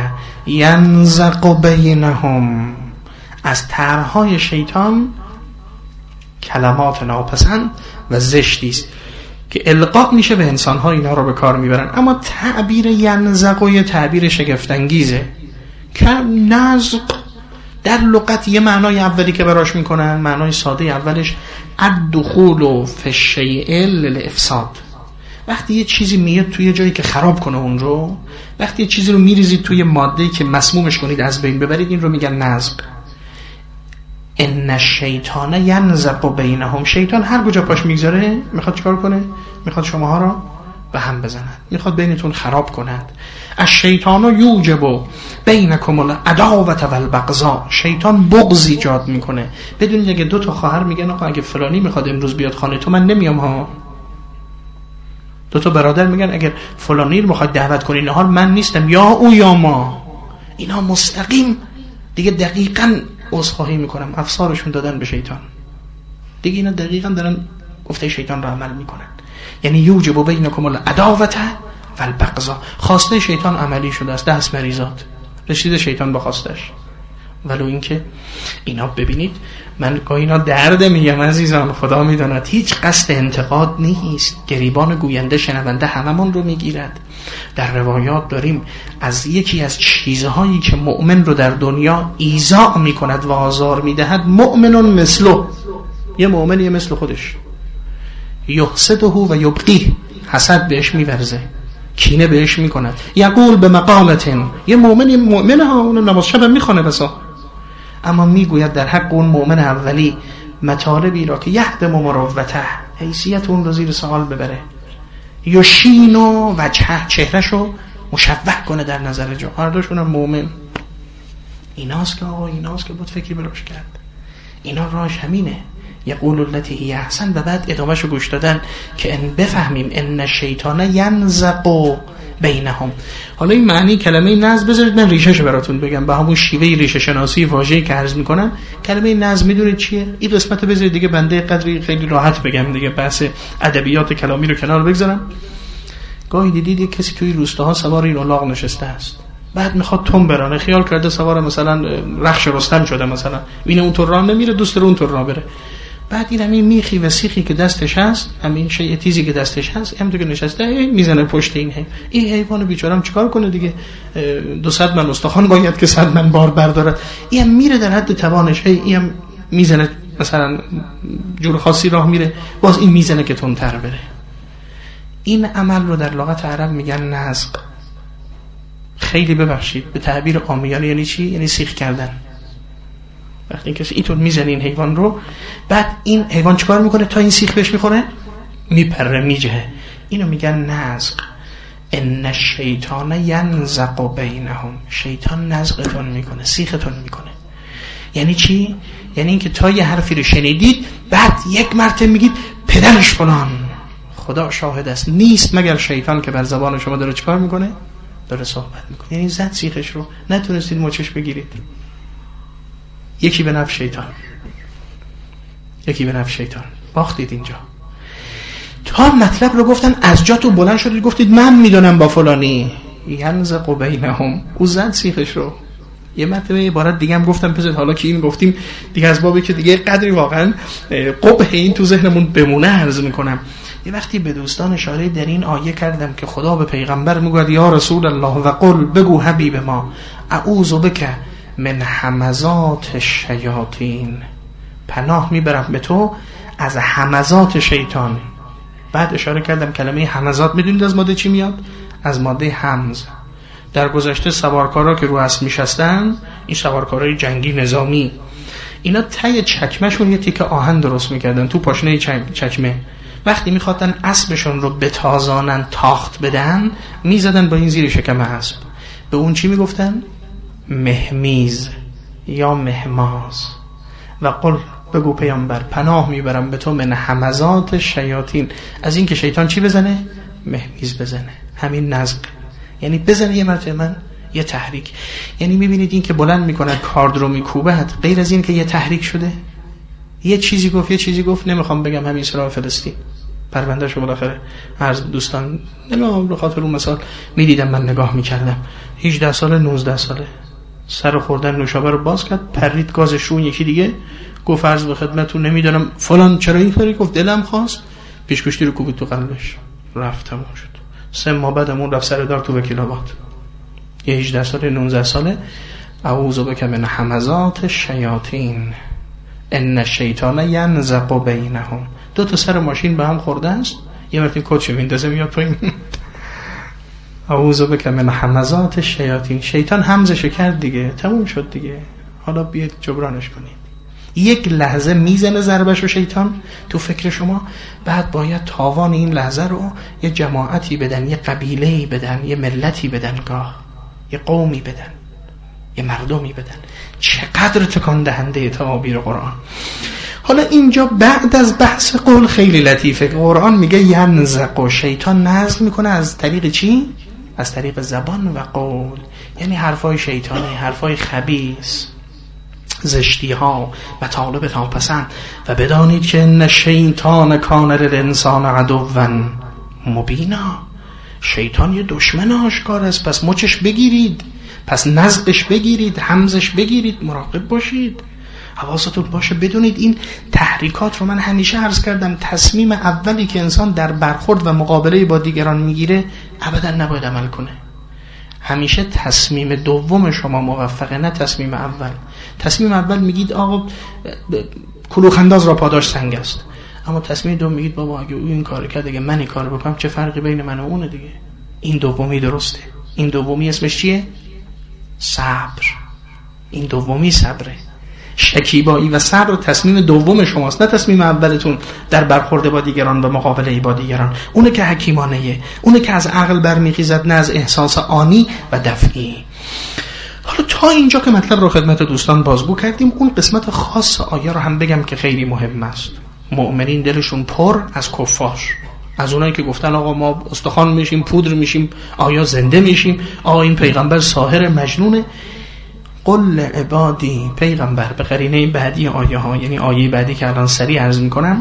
ینزغ بینهم، از طرحهای شیطان کلمات ناپسند و زشتی است که القا میشه به انسان‌ها، اینا رو به کار میبرن. اما تعبیر ینزغ یه تعبیر شگفت‌انگیزه که نزغ در لغت یه معنای اولی که براش میکنن، معنای ساده اولش الدخول فی الشیء للافساد. وقتی یه چیزی میاد توی جایی که خراب کنه اون رو، وقتی یه چیزی رو میریزید توی ماده‌ای که مسمومش کنید از بین ببرید، این رو میگن نزغ. ان الشیطان ینزغ بینهم، شیطان هر کجا پاش میگذاره میخواد چیکار کنه؟ میخواد شماها رو به هم بزند، میخواد بینتون خراب کند. الشیطان یوجب بینکم العداوة والبغضاء، شیطان بغض ایجاد میکنه. بدونید اگه دو تا خواهر میگن آقا اگه فلانی میخواد امروز بیاد خانه تو من نمیام ها، دو تا برادر میگن اگر فلانی رو میخواد دعوت کنی نهار من نیستم، یا او یا ما، اینا مستقیم دیگه دقیقاً عذرخواهی میکنم افسارشون دادن به شیطان. دیگه اینا دقیقاً دارن گفته شیطان را عمل میکنن. یعنی یوجب بینکم العداوة والبغضاء. خواسته شیطان عملی شده است، دست مریضات رسید شیطان به خواستش. ولو اینکه اینا ببینید، من گاهی اینا درد میگم عزیزان، خدا میداند هیچ قصد انتقاد نیست. گریبان گوینده شنونده هممون رو میگیرد. در روایات داریم از یکی از چیزهایی که مؤمن رو در دنیا ایذا میکند و آزار میدهد، مؤمنون مثلو، یه مؤمنی مثل خودش، یحسده و یبغیه، حسد بهش میورزه، کینه بهش میکند. یقول به مقالتن، یه مؤمنی مؤمنه ها، اون نماز شب میخونه بسا، اما میگوید در حق اون مؤمن اولی مطالبی را که یهدم مروته، حیثیت اون رو زیر سوال ببره، یشین و وجهه، چهرشو مشوه کنه در نظر جا. هرداشون هم مؤمن. ایناست که آقا، ایناست که بود فکری بروش کرد. اینا راش همینه. یقول التی هی احسن، و بعد ادامهشو گوش دادن که ان بفهمیم ان الشیطان ینزغ بینهم. حالا این معنی کلمه نزع بذارید من ریشهشو براتون بگم، با همون شیوه ریشه شناسی واژه‌ای که عرض میکنم. کلمه نزع میدونید چیه؟ این قسمتو بذارید دیگه، بنده قدری خیلی راحت بگم دیگه، بحث ادبیات کلامی رو کنار بگذارم. گاهی دیدید یک کسی توی روستاها سوار این الاغ نشسته است، بعد میخواد تون برانه، خیال کرده سوار مثلا رخش رستم شده، مثلا اینه اونطور راه نمیره، دوست داره اونطور راه بره. بعد این همین میخی و سیخی که دستش هست، همین شیء تیزی که دستش هست، همونطور که نشسته میزنه پشت این حیوان. این حیوان بیچاره‌ام چیکار کنه دیگه؟ دو صد من استخوان باید که صد من بار بردارد. این هم میره در حد توانش، این هم میزنه مثلا جور خاصی راه میره، باز این میزنه که تندتر بره. این عمل رو در لغت عرب میگن نزغ. خیلی ببخشید به تعبیر عامیانه یعنی چی؟ یعنی سیخ کردن. وقتی کسی اینطور میزنه این حیوان رو، بعد این حیوان چیکار میکنه تا این سیخ بهش میخوره؟ میپره، میجهه. اینو میگن نزغ. ان الشیطان ینزغ بینهم، شیطان نزغتون میکنه، سیختون میکنه. یعنی چی؟ یعنی اینکه تا یه حرفی رو شنیدید، بعد یک مرتبه میگید پدرش فلان. خدا شاهد است نیست مگر شیطان که بر زبان شما داره چیکار میکنه؟ داره صحبت میکنه. یعنی زد سیخش رو، نتونستید مچش بگیرید. یکی به نفع شیطان، یکی به نفع شیطان، باختید اینجا. تا مطلب رو گفتن، از جا تو بلند شدید گفتید من میدونم با فلانی، ینزغ بینهم، او زد سیخش رو. یه مرتبه عبارت دیگه هم گفتم، پس حالا که این گفتیم دیگه از بابی که دیگه قدری واقعا قبح این تو ذهنمون بمونه عرض میکنم. یه وقتی به دوستان اشاره در این آیه کردم که خدا به پیغمبر میگه یا رسول الله و قل، بگو حبیب ما، اعوذ بک من همزات الشیاطین، پناه میبرم به تو از همزات شیطان. بعد اشاره کردم کلمه همزات میدونید از ماده چی میاد؟ از ماده همز. در گذشته سوارکارا که رو اسب میشستن، این سوارکارای جنگی نظامی، اینا ته چکمهشون یه تیکه آهن درست میکردن تو پاشنه چکمه. وقتی میخواستن اسبشون رو بتازانن، تاخت بدن، میزدن با این زیر شکم اسب. به اون چی میگفتن؟ مهمیز یا مهماز. و قل، بگو پیامبر پناه میبرم به تو من همزات شیاطین، از این که شیطان چی بزنه؟ مهمیز بزنه. همین نزغ یعنی بزنه یه مرتبه من یه تحریک. یعنی میبینید این که بلند میکنه کارد رو میکوبد، غیر از این که یه تحریک شده، یه چیزی گفت، یه چیزی گفت، نمیخوام بگم همین اسرائیل فلسطین پرونده شو بالاخره عرض دوستان نمیدونم، به خاطر اون مثال میدیدم، من نگاه میکردم، هجده ساله نوزده ساله، سر خوردن نوشابه رو باز کرد، پرید گازش رو. یکی دیگه گفت عرض به خدمتتون نمیدونم فلان چرا این کاری گفت، دلم خواست، پیشگوشتی رو کوبید تو قلبش، رفت تموم شد. سه ماه بعدمون رفت سر دار تو وکیل آباد. یه هجده ساله نوزده ساله. اعوذ بک من همزات الشیاطین ان الشیطان ینزغ بینهم. دو تا سر ماشین به هم خورده است، یه مرتبه کدش میندازه میاد پایین. اعوذ بک من همزات الشیاطین، شیطان همزش کرد دیگه، تموم شد دیگه، حالا بیاید جبرانش کنید. یک لحظه میزنه ضربش رو شیطان تو فکر شما، بعد باید تاوان این لحظه رو یه جماعتی بدن، یه قبیله‌ای بدن، یه ملتی بدن، گاه یه قومی بدن، یه مردمی بدن. چقدر تکان دهنده تعابیر قرآن. حالا اینجا بعد از بحث قول خیلی لطیفه، قرآن میگه ینزغ، و شیطان نزغ میکنه از طریق چی؟ از طریق زبان و قول، یعنی حرفای شیطانی، حرفای خبیث. زشتی ها مطالب ناپسند و بدانید که ان الشیطان کان للانسان عدوا مبینا. شیطان یه دشمن آشکار است، پس مچش بگیرید، پس نزدش بگیرید، همزش بگیرید، مراقب باشید، حواستون باشه. بدونید این تحریکات رو من همیشه عرض کردم، تصمیم اولی که انسان در برخورد و مقابله با دیگران میگیره ابدا نباید عمل کنه. همیشه تصمیم دوم شما موفقه، نه تصمیم اول. تصمیم اول میگید آقا کلوخ انداز را پاداش سنگ است، اما تصمیم دوم میگید بابا اگه او این کار کرد دیگه من این کار بکنم چه فرقی بین من و اونه دیگه. این دومی درسته. این دومی اسمش چیه؟ صبر. این دومی صبره. شکیبایی و صبر تصمیم دوم شماست، نه تصمیم اولتون در برخورد با دیگران و مقابله با دیگران. اونه که حکیمانه، اونه که از عقل برمیخیزد، نه از احساس آنی و دفعی. حالا تا اینجا که مطلب رو خدمت دوستان بازگو کردیم، اون قسمت خاص آیه رو هم بگم که خیلی مهم است. مؤمنین دلشون پر از کفار، از اونایی که گفتن آقا ما استخوان میشیم، پودر میشیم، آیا زنده میشیم، آقا این پیغمبر ساحر مجنونه. قل عبادی، پیغمبر به قرینه بعدی آیه ها، یعنی آیه بعدی که الان سریع عرض میکنم،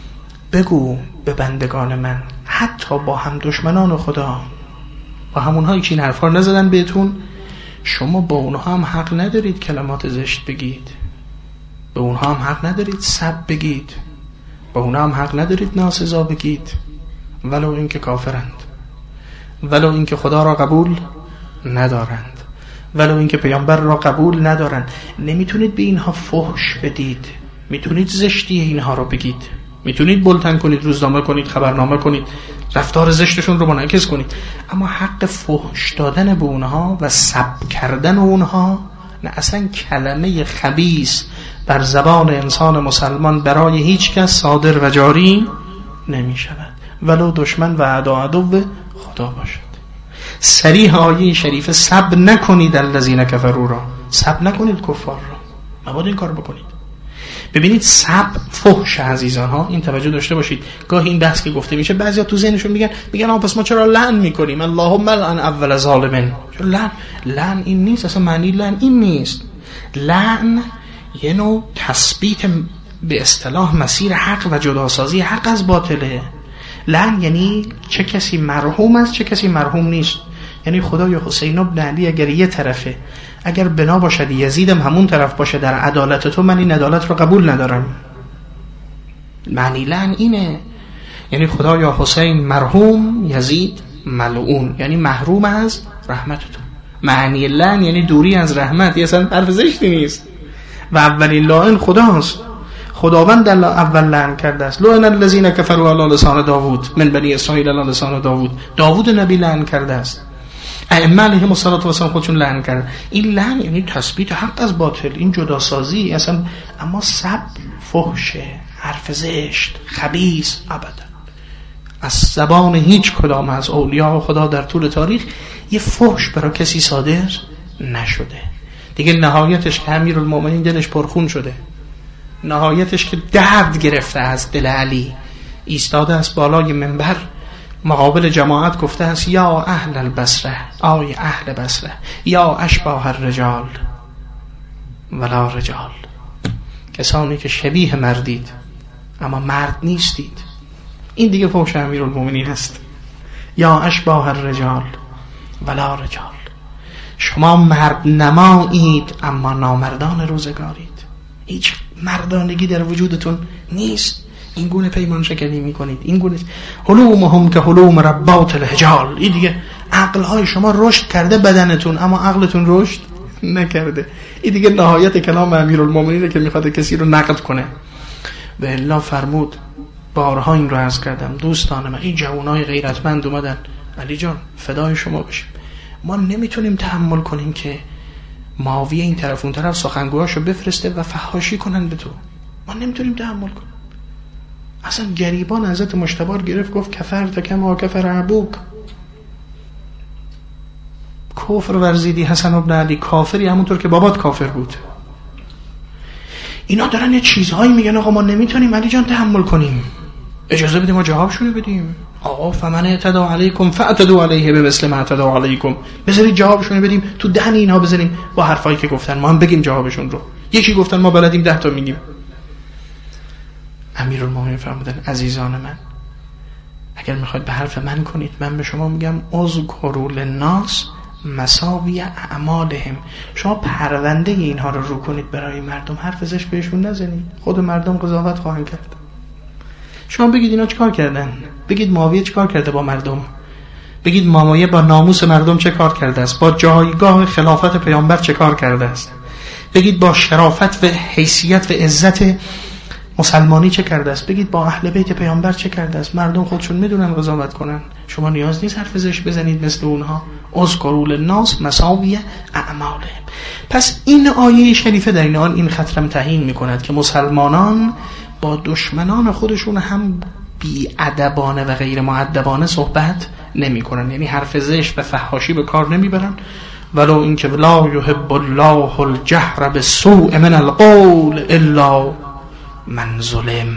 بگو به بندگان من حتی با هم دشمنان خدا، با همونهایی که این حرفا نزدن بهتون، شما با اونها هم حق ندارید کلمات زشت بگید، به اونها هم حق ندارید سب بگید، به اونها هم حق ندارید ناسزا بگید، ولو اینکه کافرند، ولو اینکه خدا را قبول ندارند، ولو اینکه پیامبر را قبول ندارند. نمیتونید به اینها فحش بدید، میتونید زشتی اینها را بگید، میتونید بلتن کنید، روزنامه کنید، خبرنامه کنید، رفتار زشتشون رو منعکس کنید، اما حق فحش دادن به اونها و سب کردن اونها نه. اصلا کلمه خبیث بر زبان انسان مسلمان برای هیچ کس صادر و جاری نمی شود، ولو دشمن و عدو عدو خدا باشد. صریح آیه شریف سب نکنید الذین کفروا را، سب نکنید کفار را، مبادا این کار بکنید. ببینید سب فحش عزیزان ها، این توجه داشته باشید. گاهی این بحث که گفته میشه بعضیا تو ذهنشون میگن میگن آ پس ما چرا لعن میکنیم، اللهم لعن اول ظالمین. لعن لعن این نیست، اصلا معنی لعن این نیست. لعن یه نوع تثبیت به اصطلاح مسیر حق و جداسازی حق از باطله. لعن یعنی چه کسی مرحوم است چه کسی مرحوم نیست. یعنی خدای حسین ابن علی اگر یه طرفه، اگر بنا باشد یزیدم همون طرف باشه در عدالت تو، من این عدالت رو قبول ندارم. معنی لعن اینه، یعنی خدایا حسین مرحوم، یزید ملعون، یعنی محروم از رحمت تو. معنی لعن یعنی دوری از رحمت، یه اصلا حرف زشتی نیست. و اولین لاعن خداست، خداوند در اول لعن کرده است. لعن الذین کفروا علی لسان داوود من بنی اسرائیل علی لسان داوود. داوود نبی لعن کرده است، ائمه علیهم الصلوة والسلام خودشون لعن کردن. این لعن یعنی تثبیت حق از باطل، این جداسازی اصلا. اما سب فحش، حرف زشت، خبیث، ابدا از زبان هیچ کدام از اولیاء خدا در طول تاریخ یه فحش برای کسی صادر نشده. دیگه نهایتش که امیرالمومنین دلش پرخون شده، نهایتش که درد گرفته از دل علی، ایستاده است بالای منبر مقابل جماعت گفته است یا اهل البصره، آی اهل بصره، یا اشباه الرجال ولا رجال، کسانی که شبیه مردید اما مرد نیستید. این دیگه فحش امیرالمومنین است. یا اشباه الرجال ولا رجال، شما مرد نمایید اما نامردان روزگارید، هیچ مردانگی در وجودتون نیست. این گونه پیمان شکنی میکنید، این گونه حلومهم که حلوم ربات الحجال. این دیگه عقلهای شما رشد کرده بدنتون اما عقلتون رشد نکرده. این دیگه نهایت کلام امیرالمومنینه که میخواد کسی رو نقد کنه. و الا فرمود، بارها این رو عرض کردم دوستان من، این جوانای غیرتمند اومدن علی جان فدای شما بشیم، ما نمیتونیم تحمل کنیم که معاویه این طرف اون طرف سخنگوهاشو بفرسته و فحاشی کنن به تو. ما نمیتونیم تحمل کنیم. اصلا گریبان حضرت مجتبی گرفت گفت کفرت کما کفر ابوک، کفر ورزیدی حسن ابن علی، کافری همونطور که بابات کافر بود. اینا دارن یه چیزهایی میگن آقا ما نمیتونیم علی جان تحمل کنیم، اجازه بدیم ما جوابشونو بدیم. آقا فمن اعتدى علیکم فاعتدوا علیه بمثل ما اعتدى علیکم، بذارید جوابشونو بدیم، تو دهن اینا بزنیم با حرفایی که گفتن، ما هم بگیم جوابشون رو. یکی گفتن ما بلدیم ده تا میگیم. امیرالمومنین فرمودن عزیزان من، اگر میخواید به حرف من کنید، من به شما میگم اذکروا للناس مساوی اعمالهم. شما پرونده اینها رو رو کنید برای مردم، حرف زشت بهشون نزنید، خود مردم قضاوت خواهند کرد. شما بگید اینا چیکار کردن، بگید معاویه چیکار کرده با مردم، بگید معاویه با ناموس مردم چه کار کرده است، با جایگاه خلافت پیامبر چه کار کرده است، بگید با شرافت و حیثیت و عزت مسلمانی چه کرده است، بگید با اهل بیت پیامبر چه کرده است. مردم خودشون میدونن قضاوت کنن، شما نیاز نیست حرف زشت بزنید مثل اونها. اذکروا للناس مساوی اعمالهم. پس این آیه شریفه در این حال این خطرم تعیین میکند که مسلمانان با دشمنان خودشون هم بی‌ادبانه و غیر مؤدبانه صحبت نمیکنن، یعنی حرف زشت و فحاشی به کار نمیبرن. ولو اینکه لا یحب الله الجهر بالسوء من القول الا من ظلم.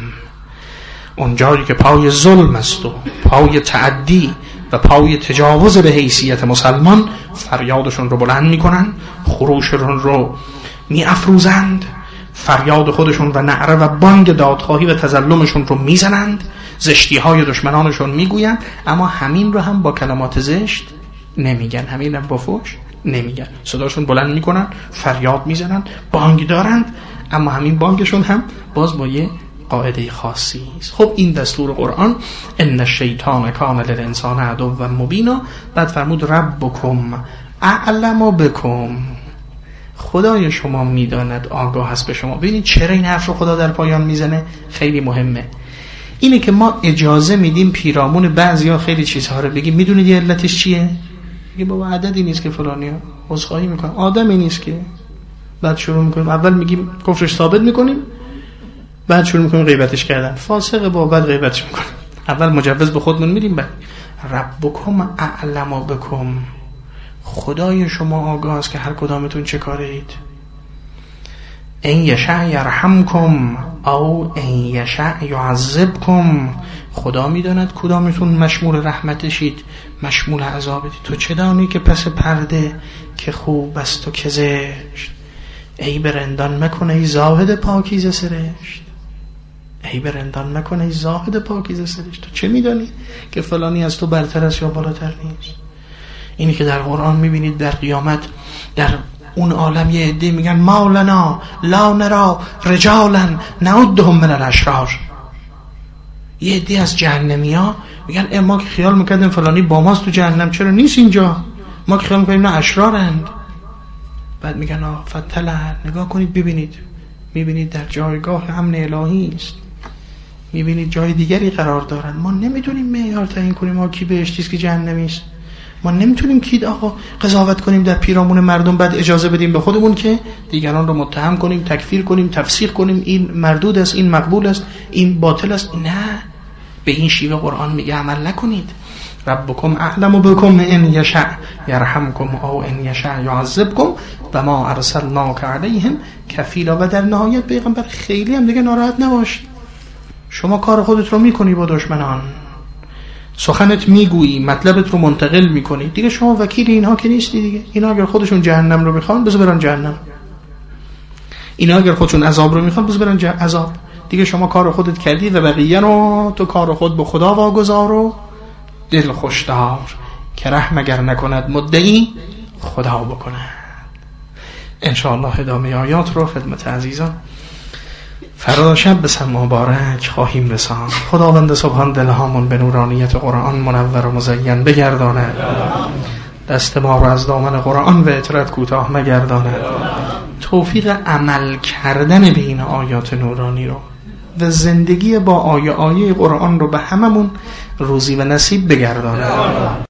اونجایی که پای ظلم است و پای تعدی و پای تجاوز به حیثیت مسلمان، فریادشون رو بلند میکنن، خروششون رو میافروزند، فریاد خودشون و نعره و بانگ دادخواهی و تظلمشون رو میزنند، زشتی های دشمنانشون میگویند، اما همین رو هم با کلمات زشت نمیگن، همین هم با فحش نمیگن. صداشون بلند میکنن، فریاد میزنن، بانگ دارند، اما همین بانگشون هم باز با یه قاعده خاصی است. خب این دستور قرآن، ان الشیطان کان للانسان عدوا مبینا. بعد فرمود ربکم اعلم بکم، خدای شما میداند، آگاه هست به شما. ببینید چرا این حرف رو خدا در پایان میزنه، خیلی مهمه. اینه که ما اجازه میدیم پیرامون بعضیا خیلی چیزها رو بگیم. میدونید یه علتش چیه؟ میگه بابا عددی نیست که فلانیا عذرخواهی میکنه، آدمی نیست که. بعد شروع میکنیم، اول میگیم کفرش ثابت میکنیم، بعد شروع میکنیم غیبتش کردن، فاسقه با، بعد غیبتش میکنیم. اول مجوز به خودمون میدیم، بعد ربکم اعلم بکم، خدای شما آگاه است که هر کدامتون چه کاره اید. این یشاء یرحمکم او این یشاء یعذبکم، خدا میداند کدامتون مشمول رحمتشید، مشمول عذابید. تو چه دانی که پس پرده که خوب است و که زشت. ای برندان مکنه ای زاهد پاکیزه سرشت، ای برندان مکنه ای زاهد پاکیزه سرشت. تو چه میدانی که فلانی از تو برتر است یا بالاتر نیست؟ اینی که در قرآن میبینید در قیامت در اون عالم یه عده میگن ما لنا لا نرا رجالا نعدهم من الاشرار. یه عده از جهنمی ها میگن ما که خیال میکردیم فلانی با ماست تو جهنم، چرا نیست اینجا؟ ما که خیال میکردیم نه اشرارند. بعد میگن آه فتلع، نگاه کنید ببینید، میبینید در جایگاه امن الهی است، میبینید جای دیگری قرار دارن. ما نمیتونیم معیار تعیین کنیم ما کی بهشتی است کی جهنمی است. ما نمیتونیم که آقا قضاوت کنیم در پیرامون مردم، بعد اجازه بدیم به خودمون که دیگران رو متهم کنیم، تکفیر کنیم، تفسیق کنیم، این مردود است، این مقبول است، این باطل است. نه، به این شیوه قرآن میگه عمل نکنید. ربکم اعلم بکم ان یشاء یرحمکم او ان یشاء یعذبکم و ما ارسلناک علیهم کفیلا. و در نهایت پیغمبر خیلی هم دیگه ناراحت نباش، شما کار خودت رو میکنی با دشمنان، سخنت میگویی، مطلبت رو منتقل میکنی، دیگه شما وکیل اینها که نیستی دیگه. اینا اگر خودشون جهنم رو میخوان بذار برن جهنم، اینا اگر خودشون عذاب رو میخوان بذار برن عذاب. دیگه شما کار خودت کردی و بقیه رو تو کار خود به خدا واگذار و دل خوشدار که رحم اگر نکند مدعی خدا بکند. انشاءالله ادامه آیات رو خدمت عزیزان فردا شب به سم مبارک خواهیم رساند. خداوند سبحان دلهامون به نورانیت قرآن منور و مزین بگرداند، دست ما رو از دامن قرآن و اطرت کوتاه مگرداند، توفیق عمل کردن به این آیات نورانی رو و زندگی با آیه آیه قرآن رو به هممون روزی و نصیب بگرداند.